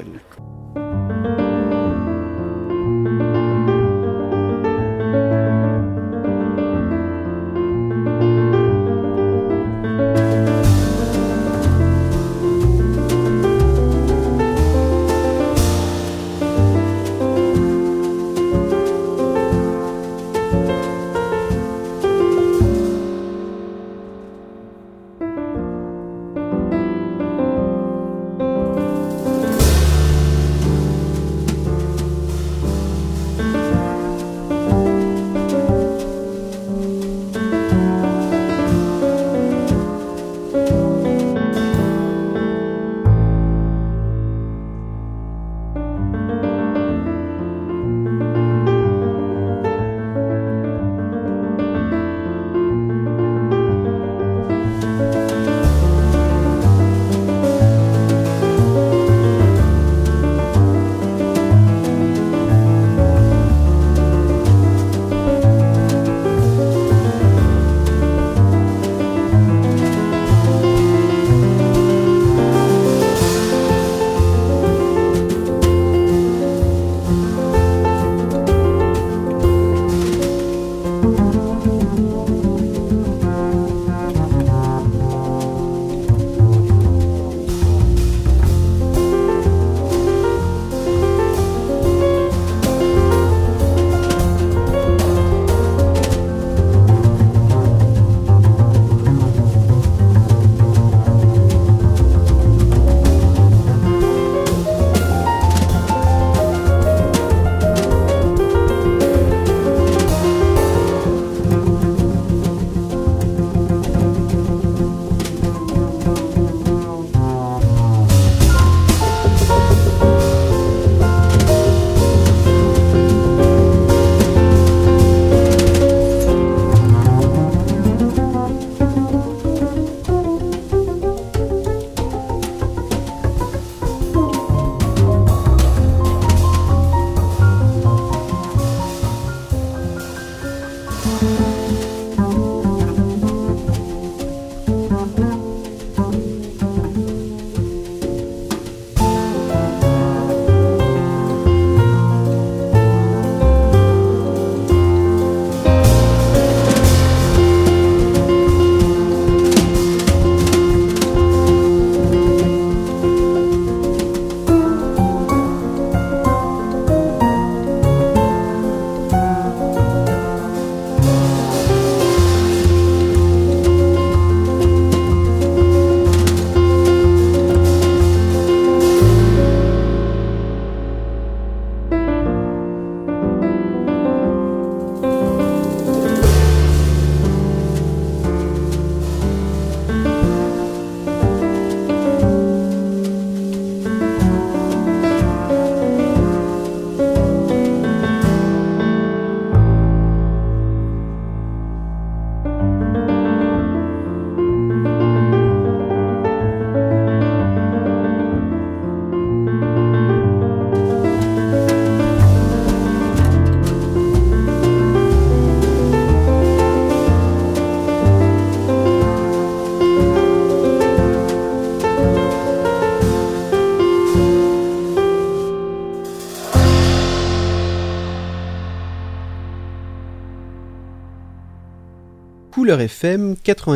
Couleur FM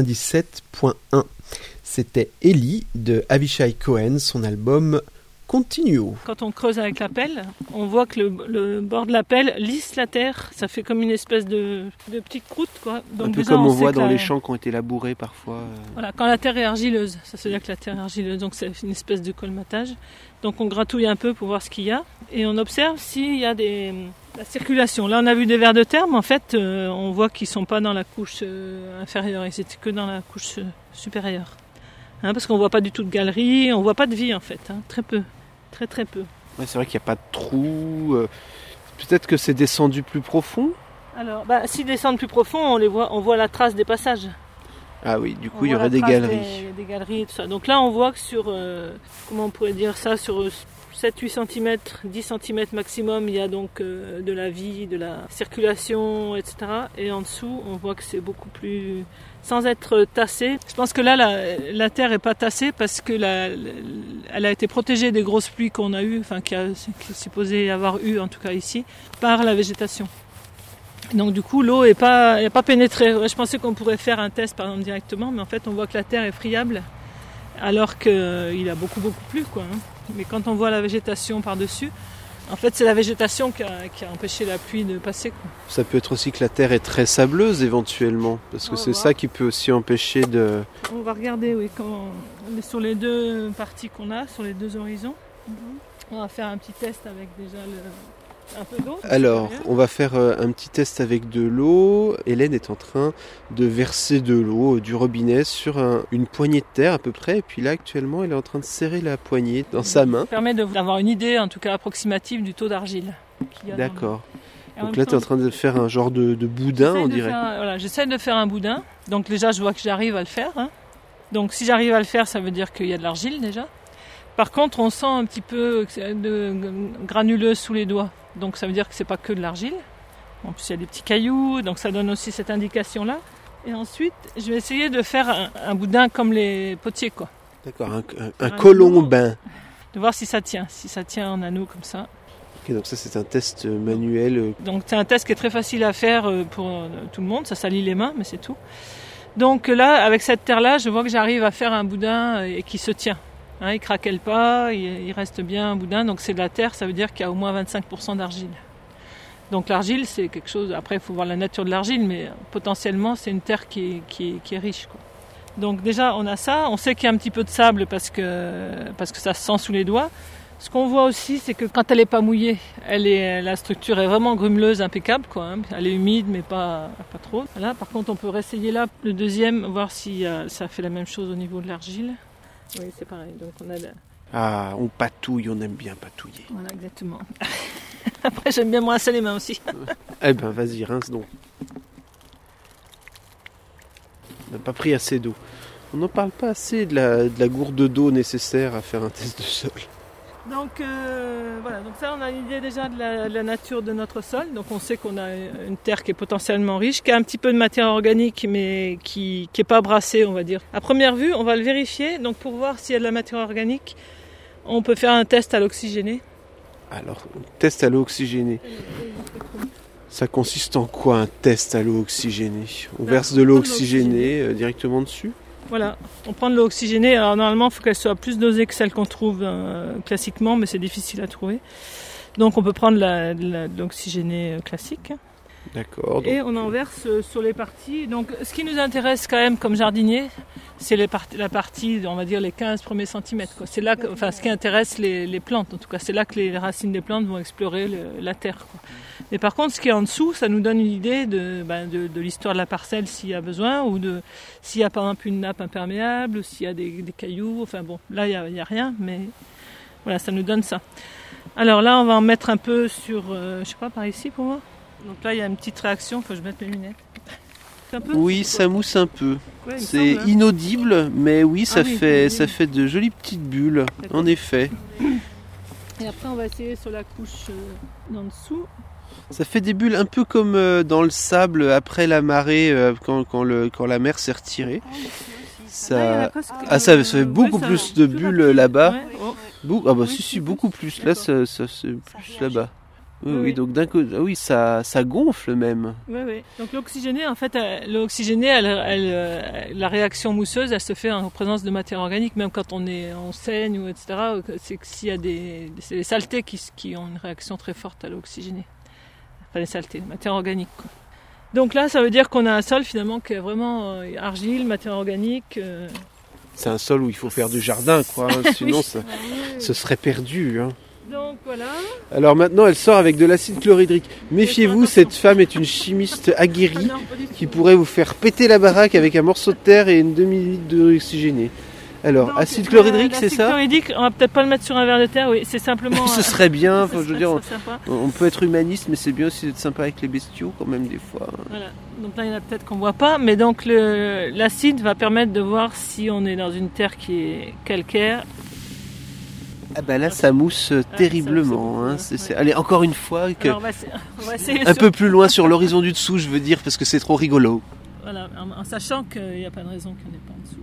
97.1. C'était Ellie de Avishai Cohen, son album Continuo. Quand on creuse avec la pelle, on voit que le bord de la pelle lisse la terre. Ça fait comme une espèce de petite croûte, quoi. Donc un peu déjà, comme on sait voit que dans les champs qui ont été labourés parfois. Voilà, quand la terre est argileuse, ça veut dire que la terre est argileuse. Donc c'est une espèce de colmatage. Donc on gratouille un peu pour voir ce qu'il y a. Et on observe s'il y a la circulation. Là on a vu des vers de terre, mais en fait on voit qu'ils ne sont pas dans la couche inférieure. Ils étaient que dans la couche supérieure. Parce qu'on ne voit pas du tout de galerie, on ne voit pas de vie en fait. Très peu. Très peu. Ouais, c'est vrai qu'il n'y a pas de trou. Peut-être que c'est descendu plus profond. Alors, s'ils descendent plus profond, on voit la trace des passages. Ah oui, du coup il y aurait des galeries. Des galeries et tout ça. Donc là on voit que sur, comment on pourrait dire ça, sur 7-8 cm, 10 cm maximum, il y a donc de la vie, de la circulation, etc. Et en dessous, on voit que c'est beaucoup plus... sans être tassé. Je pense que là, la terre n'est pas tassée parce que elle a été protégée des grosses pluies qu'on a eues, enfin qui est supposé y avoir eu, en tout cas ici, par la végétation. Donc du coup, l'eau n'est pas pénétrée. Je pensais qu'on pourrait faire un test, par exemple, directement, mais en fait, on voit que la terre est friable, alors qu'il a beaucoup plu, quoi. Mais quand on voit la végétation par-dessus, en fait, c'est la végétation qui a empêché la pluie de passer, quoi. Ça peut être aussi que la terre est très sableuse éventuellement, parce que c'est ça qui peut aussi empêcher de... On va regarder, oui, sur les deux parties qu'on a, sur les deux horizons. On va faire un petit test avec déjà un peu d'eau. Alors, on va faire un petit test avec de l'eau. Hélène est en train de verser de l'eau du robinet sur une poignée de terre à peu près. Et puis là, actuellement, elle est en train de serrer la poignée dans sa main. Ça permet d'avoir une idée, en tout cas approximative, du taux d'argile. D'accord. Donc là, tu es en train de faire un genre de boudin, on dirait. J'essaie de faire un boudin. Donc déjà, je vois que j'arrive à le faire. Donc si j'arrive à le faire, ça veut dire qu'il y a de l'argile déjà. Par contre, on sent un petit peu de granuleuse sous les doigts. Donc ça veut dire que c'est pas que de l'argile. En plus il y a des petits cailloux, donc ça donne aussi cette indication-là. Et ensuite, je vais essayer de faire un boudin comme les potiers, quoi. D'accord, un colombin. De voir si ça tient en anneau comme ça. Ok, donc ça c'est un test manuel. Donc c'est un test qui est très facile à faire pour tout le monde, ça salit les mains, mais c'est tout. Donc là, avec cette terre-là, je vois que j'arrive à faire un boudin et qui se tient. Il ne craquelle pas, il reste bien un boudin, donc c'est de la terre, ça veut dire qu'il y a au moins 25% d'argile. Donc l'argile, c'est quelque chose, après il faut voir la nature de l'argile, mais potentiellement c'est une terre qui est riche, quoi. Donc déjà on a ça, on sait qu'il y a un petit peu de sable parce que ça se sent sous les doigts. Ce qu'on voit aussi, c'est que quand elle n'est pas mouillée, la structure est vraiment grumeleuse, impeccable, quoi. Elle est humide, mais pas trop. Là, par contre, on peut réessayer là le deuxième, voir si ça fait la même chose au niveau de l'argile. Oui, c'est pareil. Donc on patouille, on aime bien patouiller. Voilà, exactement. Après, j'aime bien me rincer les mains aussi. Eh ben, vas-y, rince donc. On n'a pas pris assez d'eau. On n'en parle pas assez de la gourde d'eau nécessaire à faire un test de sol. Donc voilà, donc ça on a une idée déjà de la nature de notre sol. Donc on sait qu'on a une terre qui est potentiellement riche, qui a un petit peu de matière organique mais qui est pas brassée, on va dire. À première vue, on va le vérifier. Donc pour voir s'il y a de la matière organique, on peut faire un test à l'oxygéné. Alors, test à l'eau oxygénée. Ça consiste en quoi un test à l'eau oxygénée? On verse de l'eau oxygénée directement dessus? Voilà, on prend de l'eau oxygénée. Alors normalement, il faut qu'elle soit plus dosée que celle qu'on trouve classiquement, mais c'est difficile à trouver. Donc on peut prendre de l'oxygéné classique. D'accord. Et on en verse sur les parties. Donc ce qui nous intéresse quand même comme jardinier, c'est la partie, on va dire les 15 premiers centimètres. Quoi. C'est là que, ce qui intéresse les plantes en tout cas. C'est là que les racines des plantes vont explorer la terre. Quoi. Mais par contre, ce qui est en dessous, ça nous donne une idée de l'histoire de la parcelle s'il y a besoin, ou s'il y a par exemple une nappe imperméable, ou s'il y a des cailloux. Enfin bon, là il n'y a rien, mais voilà, ça nous donne ça. Alors là, on va en mettre un peu sur, je sais pas, par ici pour moi. Donc là, il y a une petite réaction, il faut que je mette mes lunettes. Oui, ça mousse un peu. Ouais, c'est semble, inaudible, mais oui, ça oui, fait de jolies petites bulles, en effet. Et après, on va essayer sur la couche d'en dessous. Ça fait des bulles un peu comme dans le sable après la marée, quand la mer s'est retirée. Ça fait beaucoup plus de bulles là-bas. Ouais. Ah bah si, beaucoup plus. Là, c'est plus là-bas. Oui, donc d'un coup, ça gonfle même. Oui. Donc l'oxygéné, en fait, la réaction mousseuse, elle se fait en présence de matière organique, même quand on saigne ou etc. C'est que s'il y a c'est les saletés qui ont une réaction très forte à l'oxygéné. Enfin les saletés, matière organique. Quoi. Donc là, ça veut dire qu'on a un sol finalement qui est vraiment argile, matière organique. C'est un sol où il faut faire du jardin, quoi. Sinon, ce serait perdu. Hein. Donc voilà. Alors maintenant, elle sort avec de l'acide chlorhydrique. Méfiez-vous, cette femme est une chimiste aguerrie qui pourrait vous faire péter la baraque avec un morceau de terre et une demi-litre d'oxygéné. Alors, donc, acide chlorhydrique, c'est ça? L'acide chlorhydrique, on va peut-être pas le mettre sur un verre de terre, oui, c'est simplement... Ce serait bien, je veux dire, sympa. On peut être humaniste, mais c'est bien aussi d'être sympa avec les bestiaux quand même des fois. Voilà, donc là il y en a peut-être qu'on voit pas, mais donc l'acide va permettre de voir si on est dans une terre qui est calcaire. Ah bah là ça mousse terriblement. Allez, encore une fois, Alors, on va essayer un peu plus loin sur l'horizon du dessous, je veux dire, parce que c'est trop rigolo. Voilà, en sachant qu'il n'y a pas de raison qu'il n'y en ait pas en dessous.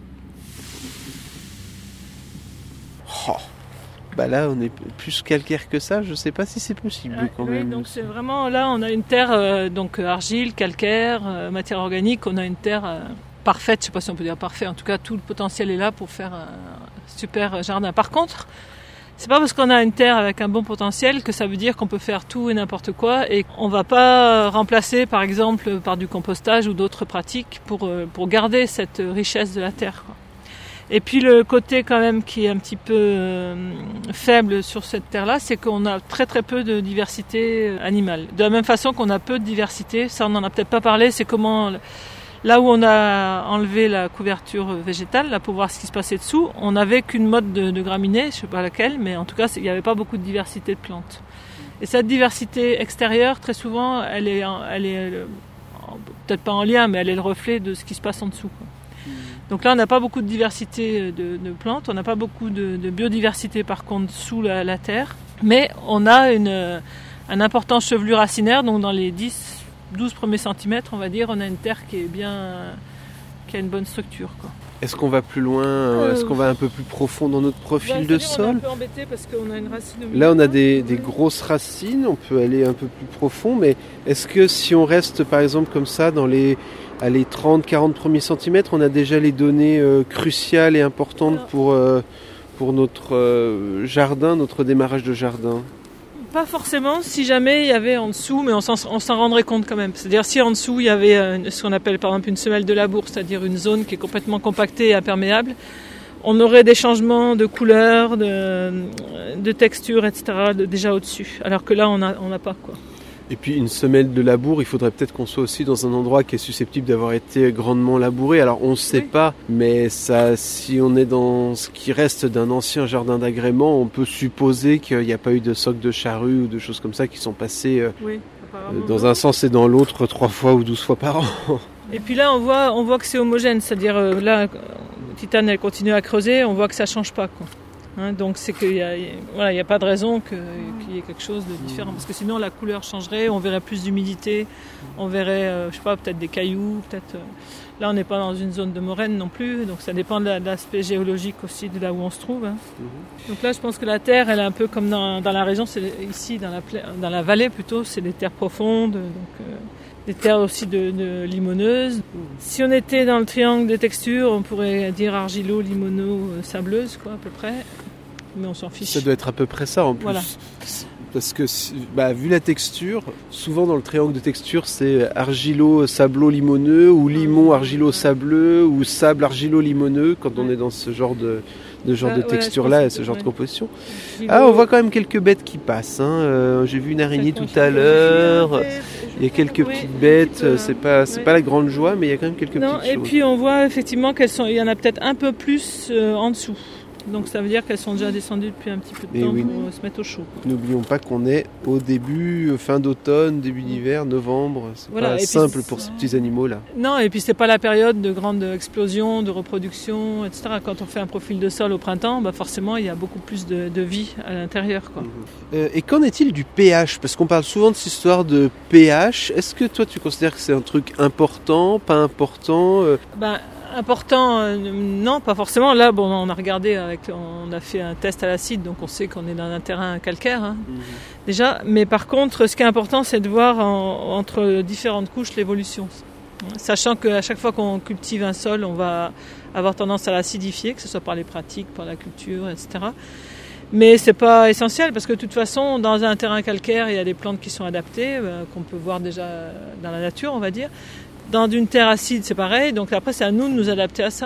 Oh. Bah là on est plus calcaire que ça, je sais pas si c'est possible quand même. Donc c'est vraiment là on a une terre argile, calcaire, matière organique, on a une terre parfaite, je sais pas si on peut dire parfait, en tout cas tout le potentiel est là pour faire un super jardin. Par contre, c'est pas parce qu'on a une terre avec un bon potentiel que ça veut dire qu'on peut faire tout et n'importe quoi et on va pas remplacer par exemple par du compostage ou d'autres pratiques pour garder cette richesse de la terre, quoi. Et puis le côté quand même qui est un petit peu faible sur cette terre-là, c'est qu'on a très très peu de diversité animale. De la même façon qu'on a peu de diversité, ça on n'en a peut-être pas parlé, c'est comment là où on a enlevé la couverture végétale, là pour voir ce qui se passait dessous, on n'avait qu'une mode de graminées, je sais pas laquelle, mais en tout cas il n'y avait pas beaucoup de diversité de plantes. Et cette diversité extérieure, très souvent, elle est peut-être pas en lien, mais elle est le reflet de ce qui se passe en dessous, quoi. Donc là, on n'a pas beaucoup de diversité de plantes, on n'a pas beaucoup de biodiversité par contre sous la terre, mais on a un important chevelu racinaire, donc dans les 10-12 premiers centimètres, on va dire, on a une terre qui a une bonne structure, quoi. Est-ce qu'on va plus loin, est-ce qu'on va un peu plus profond dans notre profil de sol? On est un peu embêté parce qu'on a une racine au milieu. Là, on a des grosses racines, on peut aller un peu plus profond, mais est-ce que si on reste par exemple comme ça dans les 30-40 premiers centimètres, on a déjà les données cruciales et importantes pour notre jardin, notre démarrage de jardin? Pas forcément, si jamais il y avait en dessous, mais on s'en rendrait compte quand même. C'est-à-dire si en dessous il y avait ce qu'on appelle par exemple une semelle de labour, c'est-à-dire une zone qui est complètement compactée et imperméable, on aurait des changements de couleur, de texture, etc. déjà au-dessus. Alors que là on n'a pas, quoi. Et puis une semelle de labour, il faudrait peut-être qu'on soit aussi dans un endroit qui est susceptible d'avoir été grandement labouré. Alors on ne sait pas, mais ça, si on est dans ce qui reste d'un ancien jardin d'agrément, on peut supposer qu'il n'y a pas eu de socs de charrue ou de choses comme ça qui sont passées dans un sens et dans l'autre 3 fois ou 12 fois par an. Et puis là on voit que c'est homogène, c'est-à-dire là Titane elle continue à creuser, on voit que ça ne change pas, quoi. Donc c'est qu'il y a pas de raison qu'il y ait quelque chose de différent, parce que sinon la couleur changerait, on verrait plus d'humidité, on verrait, je sais pas, peut-être des cailloux, peut-être. Là, on n'est pas dans une zone de moraine non plus, donc ça dépend de l'aspect géologique aussi de là où on se trouve. Donc là, je pense que la terre, elle est un peu comme dans la région, c'est ici dans la vallée plutôt, c'est des terres profondes, donc des terres aussi de limoneuses. Si on était dans le triangle des textures, on pourrait dire argilo-limono-sableuse, quoi, à peu près. Mais on s'en fiche. Ça doit être à peu près ça en plus. Voilà. Parce que, vu la texture, souvent dans le triangle de texture, c'est argilo-sablo-limoneux ou limon-argilo-sableux ou sable-argilo-limoneux quand on est dans ce genre de texture-là et ce genre de composition. On voit quand même quelques bêtes qui passent. J'ai vu une araignée tout à l'heure. Il y a quelques petites bêtes. C'est pas la grande joie, mais il y a quand même quelques petites choses. Et puis on voit effectivement il y en a peut-être un peu plus en dessous. Donc ça veut dire qu'elles sont déjà descendues depuis un petit peu de temps pour se mettre au chaud. N'oublions pas qu'on est au début, fin d'automne, début d'hiver, novembre. C'est pas simple pour ces petits animaux-là. Non, et puis c'est pas la période de grande explosion, de reproduction, etc. Quand on fait un profil de sol au printemps, forcément il y a beaucoup plus de vie à l'intérieur, quoi. Et qu'en est-il du pH ? Parce qu'on parle souvent de cette histoire de pH. Est-ce que toi tu considères que c'est un truc important, pas important ? Important, non, pas forcément. Là, on a regardé on a fait un test à l'acide, donc on sait qu'on est dans un terrain calcaire, déjà. Mais par contre, ce qui est important, c'est de voir entre différentes couches l'évolution. Sachant qu'à chaque fois qu'on cultive un sol, on va avoir tendance à l'acidifier, que ce soit par les pratiques, par la culture, etc. Mais c'est pas essentiel, parce que de toute façon, dans un terrain calcaire, il y a des plantes qui sont adaptées, qu'on peut voir déjà dans la nature, on va dire. Dans une terre acide, c'est pareil. Donc après, c'est à nous de nous adapter à ça.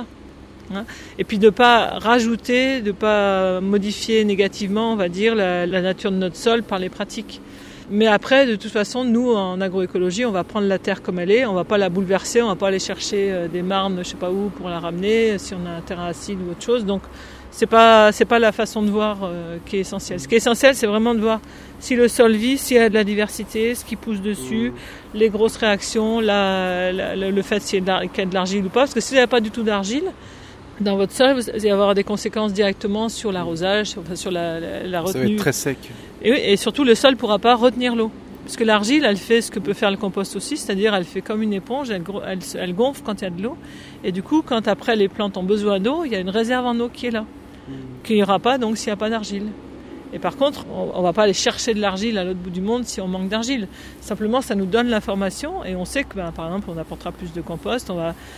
Et puis de ne pas rajouter, de ne pas modifier négativement, on va dire, la nature de notre sol par les pratiques. Mais après, de toute façon, nous, en agroécologie, on va prendre la terre comme elle est. On ne va pas la bouleverser, on ne va pas aller chercher des marnes, je ne sais pas où, pour la ramener, si on a un terrain acide ou autre chose. Donc, c'est pas la façon de voir qui est essentielle. Ce qui est essentiel, c'est vraiment de voir si le sol vit, s'il y a de la diversité, ce qui pousse dessus, les grosses réactions, le fait qu'il y a de l'argile ou pas. Parce que si vous n'avez pas du tout d'argile dans votre sol, vous allez avoir des conséquences directement sur l'arrosage, sur la retenue. Ça va être très sec. Et surtout, le sol ne pourra pas retenir l'eau. Parce que l'argile, elle fait ce que peut faire le compost aussi, c'est-à-dire elle fait comme une éponge, elle gonfle quand il y a de l'eau. Et du coup, quand après les plantes ont besoin d'eau, il y a une réserve en eau qui est là. Qu'il n'y aura pas donc s'il n'y a pas d'argile. Et par contre, on ne va pas aller chercher de l'argile à l'autre bout du monde si on manque d'argile. Simplement, ça nous donne l'information et on sait que, par exemple, on apportera plus de compost, on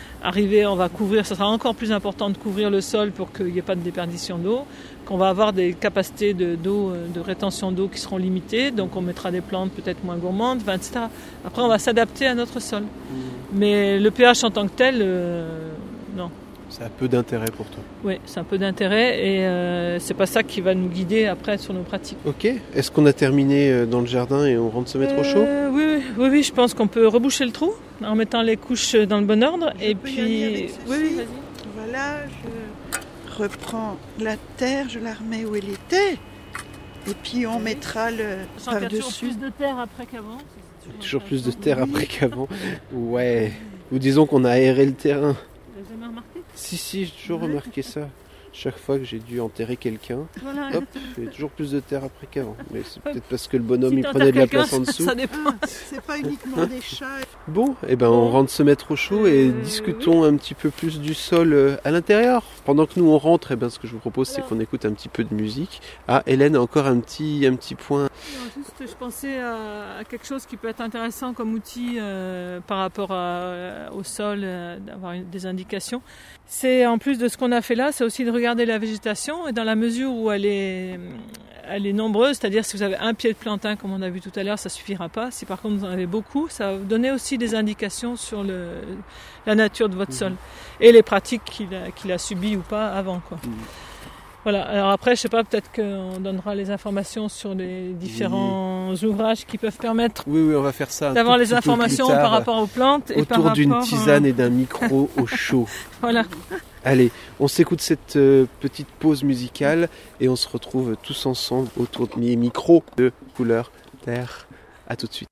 va couvrir, ça sera encore plus important de couvrir le sol pour qu'il n'y ait pas de déperdition d'eau, qu'on va avoir des capacités de rétention d'eau qui seront limitées, donc on mettra des plantes peut-être moins gourmandes, etc. Après, on va s'adapter à notre sol. Mais le pH en tant que tel, non. Ça a peu d'intérêt pour toi. Oui, c'est un peu d'intérêt et c'est pas ça qui va nous guider après sur nos pratiques. Ok. Est-ce qu'on a terminé dans le jardin et on rentre se mettre au chaud ? Oui, je pense qu'on peut reboucher le trou en mettant les couches dans le bon ordre. Je peux y aller avec ceci. Vas-y. Voilà, je reprends la terre, je la remets où elle était. Et puis on mettra le par-dessus. Toujours plus de terre après qu'avant. Toujours plus de terre après qu'avant. Ouais. Ou disons qu'on a aéré le terrain. Tu l'as jamais remarqué ? Si, j'ai toujours remarqué ça. Chaque fois que j'ai dû enterrer quelqu'un, hop, il y a toujours plus de terre après qu'avant. Mais c'est peut-être parce que le bonhomme il prenait de la place en dessous. Ça dépend. C'est pas uniquement des chats. Bon, on rentre se mettre au chaud et discutons un petit peu plus du sol à l'intérieur. Pendant que nous on rentre, ce que je vous propose c'est qu'on écoute un petit peu de musique. Ah, Hélène a encore un petit point. Non, juste, je pensais à quelque chose qui peut être intéressant comme outil par rapport au sol, d'avoir des indications. C'est en plus de ce qu'on a fait là, c'est aussi de regarder la végétation et dans la mesure où elle est nombreuse, c'est-à-dire si vous avez un pied de plantain comme on a vu tout à l'heure, ça suffira pas. Si par contre vous en avez beaucoup, ça va vous donner aussi des indications sur la nature de votre sol et les pratiques qu'il a subies ou pas avant, quoi. Voilà, alors après, je sais pas, peut-être qu'on donnera les informations sur les différents ouvrages qui peuvent permettre oui, on va faire ça d'avoir les informations par rapport aux plantes. Et autour d'une tisane et d'un micro au chaud. Voilà. Allez, on s'écoute cette petite pause musicale et on se retrouve tous ensemble autour de mes micros de couleur terre. À tout de suite.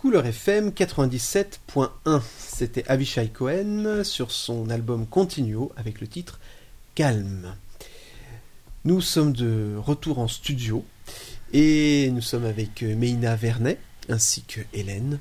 Couleur FM 97.1. C'était Avishai Cohen sur son album Continuo avec le titre Calme. Nous sommes de retour en studio et nous sommes avec Meina Vernet ainsi que Hélène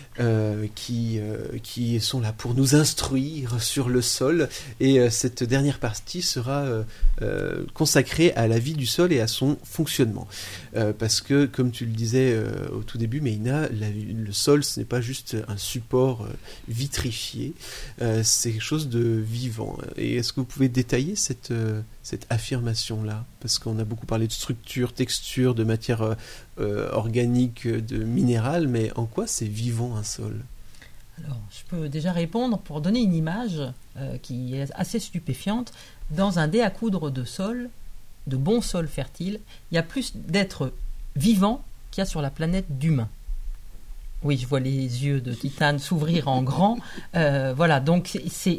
qui sont là pour nous instruire sur le sol, et cette dernière partie sera consacrée à la vie du sol et à son fonctionnement, parce que comme tu le disais au tout début, Meina, le sol ce n'est pas juste un support vitrifié, c'est quelque chose de vivant. Et est-ce que vous pouvez détailler cette affirmation-là, parce qu'on a beaucoup parlé de structure, texture, de matière organique, de minéral, mais en quoi c'est vivant un sol ? Alors, je peux déjà répondre pour donner une image qui est assez stupéfiante. Dans un dé à coudre de sol, de bons sols fertiles, il y a plus d'êtres vivants qu'il y a sur la planète d'humains. Oui, je vois les yeux de Titane s'ouvrir en grand. Voilà, donc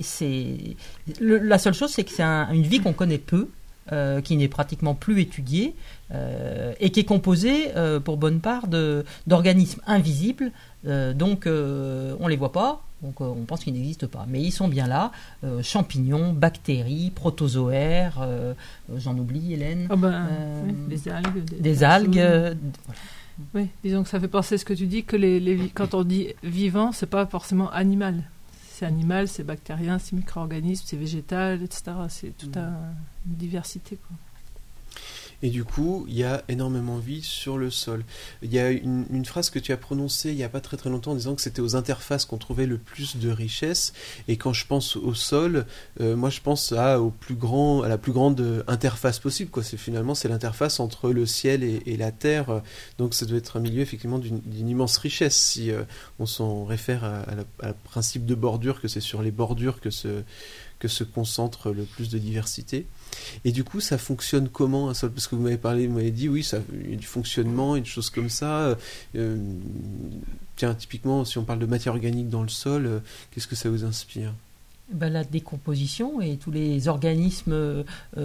la seule chose, c'est que c'est une vie qu'on connaît peu, qui n'est pratiquement plus étudiée, et qui est composée pour bonne part d'organismes invisibles, donc on ne les voit pas, donc on pense qu'ils n'existent pas, mais ils sont bien là, champignons, bactéries, protozoaires, j'en oublie, Hélène, oui, les algues, des algues, voilà. Oui, disons que ça fait penser à ce que tu dis, que quand on dit vivant, c'est pas forcément animal. C'est animal, c'est bactérien, c'est micro-organisme, c'est végétal, etc. C'est toute une diversité, quoi. Et du coup, il y a énormément de vie sur le sol. Il y a une phrase que tu as prononcée il n'y a pas très très longtemps en disant que c'était aux interfaces qu'on trouvait le plus de richesse. Et quand je pense au sol, moi je pense à la plus grande interface possible, quoi. C'est l'interface entre le ciel et la terre. Donc ça doit être un milieu effectivement d'une immense richesse. Si on s'en réfère à principe de bordure, que c'est sur les bordures que se concentre le plus de diversité. Et du coup, ça fonctionne comment un sol ? Parce que vous m'avez dit, oui, il y a du fonctionnement et des choses comme ça. Tiens, typiquement, si on parle de matière organique dans le sol, qu'est-ce que ça vous inspire ? La décomposition et tous les organismes,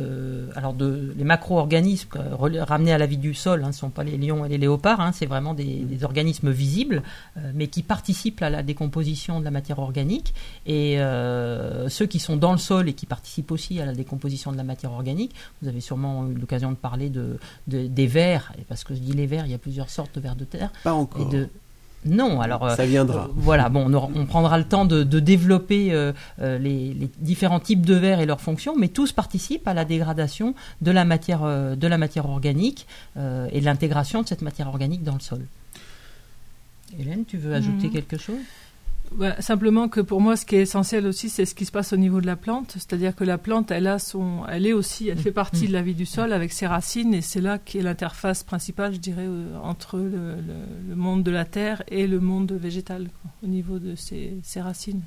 les macro-organismes ramenés à la vie du sol, ne sont pas les lions et les léopards, c'est vraiment des organismes visibles, mais qui participent à la décomposition de la matière organique. Et ceux qui sont dans le sol et qui participent aussi à la décomposition de la matière organique, vous avez sûrement eu l'occasion de parler des vers, et parce que je dis les vers, il y a plusieurs sortes de vers de terre. Pas encore. Non, alors ça viendra. Voilà, bon, on prendra le temps de développer les différents types de vers et leurs fonctions, mais tous participent à la dégradation de la matière organique et de l'intégration de cette matière organique dans le sol. Hélène, tu veux ajouter quelque chose ? Simplement que pour moi, ce qui est essentiel aussi, c'est ce qui se passe au niveau de la plante. C'est-à-dire que la plante, elle fait partie de la vie du sol avec ses racines, et c'est là qu'est l'interface principale, je dirais, entre le monde de la terre et le monde végétal, quoi, au niveau de ses racines.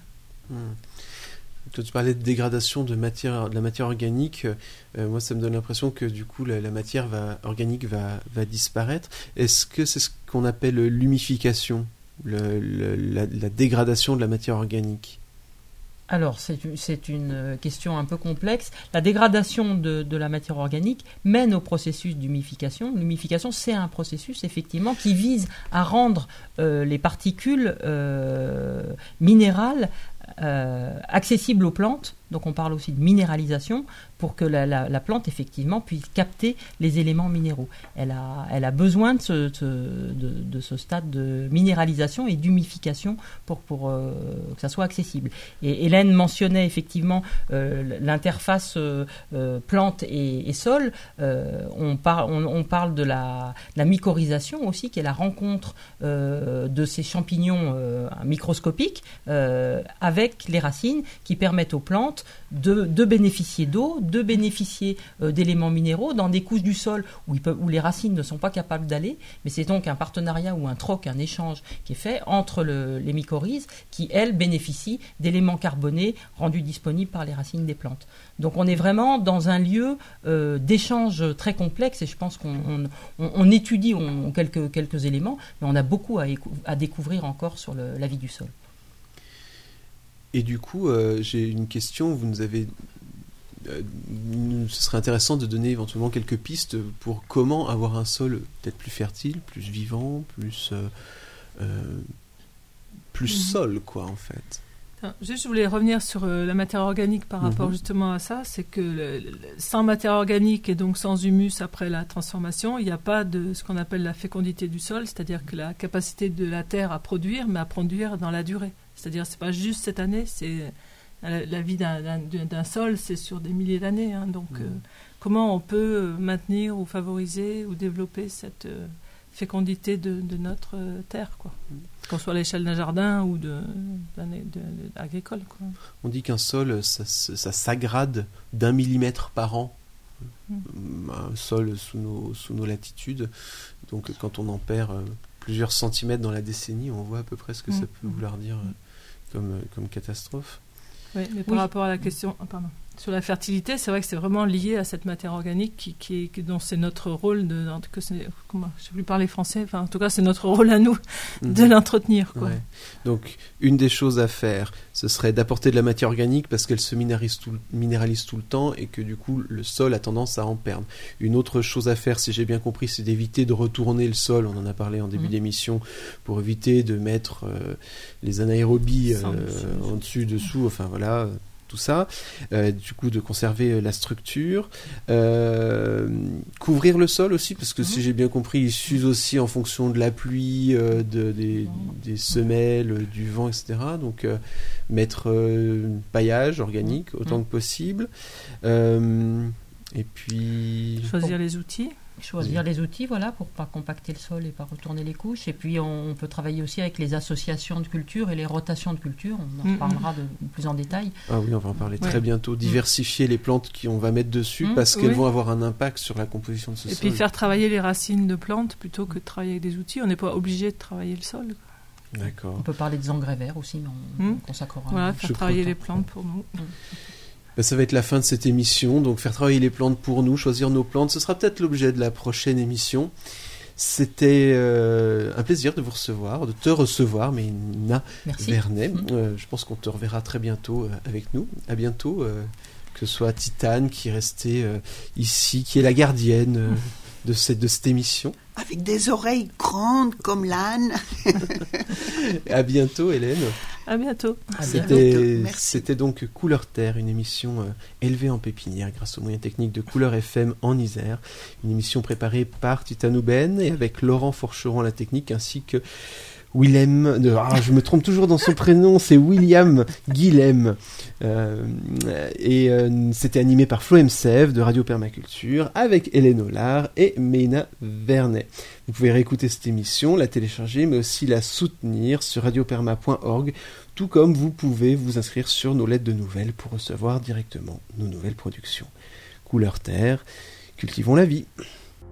Toi, tu parlais de dégradation de la matière organique. Moi, ça me donne l'impression que du coup, la matière organique va disparaître. Est-ce que c'est ce qu'on appelle l'humification ? La dégradation de la matière organique. Alors, c'est une question un peu complexe. La dégradation de la matière organique mène au processus d'humification. L'humification, c'est un processus, effectivement, qui vise à rendre les particules minérales accessibles aux plantes. Donc on parle aussi de minéralisation pour que la plante effectivement puisse capter les éléments minéraux. Elle a besoin de ce stade de minéralisation et d'humification pour que ça soit accessible. Et Hélène mentionnait effectivement l'interface plante et sol. On parle de la mycorhisation aussi, qui est la rencontre de ces champignons microscopiques avec les racines qui permettent aux plantes de bénéficier d'eau, de bénéficier d'éléments minéraux dans des couches du sol où les racines ne sont pas capables d'aller, mais c'est donc un partenariat ou un troc, un échange qui est fait entre les mycorhizes qui, elles, bénéficient d'éléments carbonés rendus disponibles par les racines des plantes. Donc on est vraiment dans un lieu d'échange très complexe, et je pense qu'on étudie quelques éléments, mais on a beaucoup à découvrir encore sur la vie du sol. Et du coup, j'ai une question. Vous nous avez... ce serait intéressant de donner éventuellement quelques pistes pour comment avoir un sol peut-être plus fertile, plus vivant, plus plus sol, quoi, en fait. Juste, je voulais revenir sur la matière organique par rapport justement à ça. C'est que sans matière organique et donc sans humus après la transformation, il n'y a pas de ce qu'on appelle la fécondité du sol, c'est-à-dire que la capacité de la terre à produire, mais à produire dans la durée. C'est-à-dire, c'est pas juste cette année, c'est la vie d'un sol, c'est sur des milliers d'années. Hein. Donc, comment on peut maintenir ou favoriser ou développer cette fécondité de notre terre, quoi. Qu'on soit à l'échelle d'un jardin ou agricole, quoi. On dit qu'un sol, ça s'agrade d'1 millimètre par an. Un sol sous nos latitudes. Donc quand on en perd plusieurs centimètres dans la décennie, on voit à peu près ce que ça peut vouloir dire comme catastrophe. Oui, mais par rapport à la question... Sur la fertilité, c'est vrai que c'est vraiment lié à cette matière organique dont c'est notre rôle je ne sais plus parler français, en tout cas c'est notre rôle à nous de l'entretenir, quoi. Ouais. Donc une des choses à faire, ce serait d'apporter de la matière organique parce qu'elle se minéralise tout le temps et que du coup le sol a tendance à en perdre. Une autre chose à faire, si j'ai bien compris, c'est d'éviter de retourner le sol, on en a parlé en début d'émission, pour éviter de mettre les anaérobies en dessus, dessous, enfin voilà... tout ça, du coup de conserver la structure, couvrir le sol aussi, parce que si j'ai bien compris, il s'use aussi en fonction de la pluie, des semelles, du vent, etc. Donc mettre paillage organique autant que possible, et puis... Choisir les outils. Les outils, voilà, pour pas compacter le sol et pas retourner les couches. Et puis on peut travailler aussi avec les associations de culture et les rotations de culture. On en reparlera de plus en détail. Ah oui, on va en parler très bientôt. Diversifier les plantes qu'on va mettre dessus parce qu'elles vont avoir un impact sur la composition de ce sol. Et puis faire travailler les racines de plantes plutôt que de travailler avec des outils. On n'est pas obligé de travailler le sol. D'accord. On peut parler des engrais verts aussi, mais on consacrera. Voilà, faire travailler les plantes pour nous. Ça va être la fin de cette émission, donc faire travailler les plantes pour nous, choisir nos plantes, ce sera peut-être l'objet de la prochaine émission. C'était un plaisir de vous recevoir, de te recevoir, Mélina Vernet. Je pense qu'on te reverra très bientôt avec nous. À bientôt, que ce soit Titane qui est restée ici, qui est la gardienne de cette émission. Avec des oreilles grandes comme l'âne. À bientôt, Hélène. À bientôt. C'était donc Couleur Terre, une émission élevée en pépinière grâce aux moyens techniques de Couleur FM en Isère. Une émission préparée par Titane Houben et avec Laurent Forcheron à la technique ainsi que Willem, je me trompe toujours dans son prénom, c'est William Guilhem. C'était animé par Flo MCF de Radio Permaculture avec Hélène Hollard et Mélina Vernet. Vous pouvez réécouter cette émission, la télécharger, mais aussi la soutenir sur radioperma.org, tout comme vous pouvez vous inscrire sur nos lettres de nouvelles pour recevoir directement nos nouvelles productions. Couleur Terre, cultivons la vie.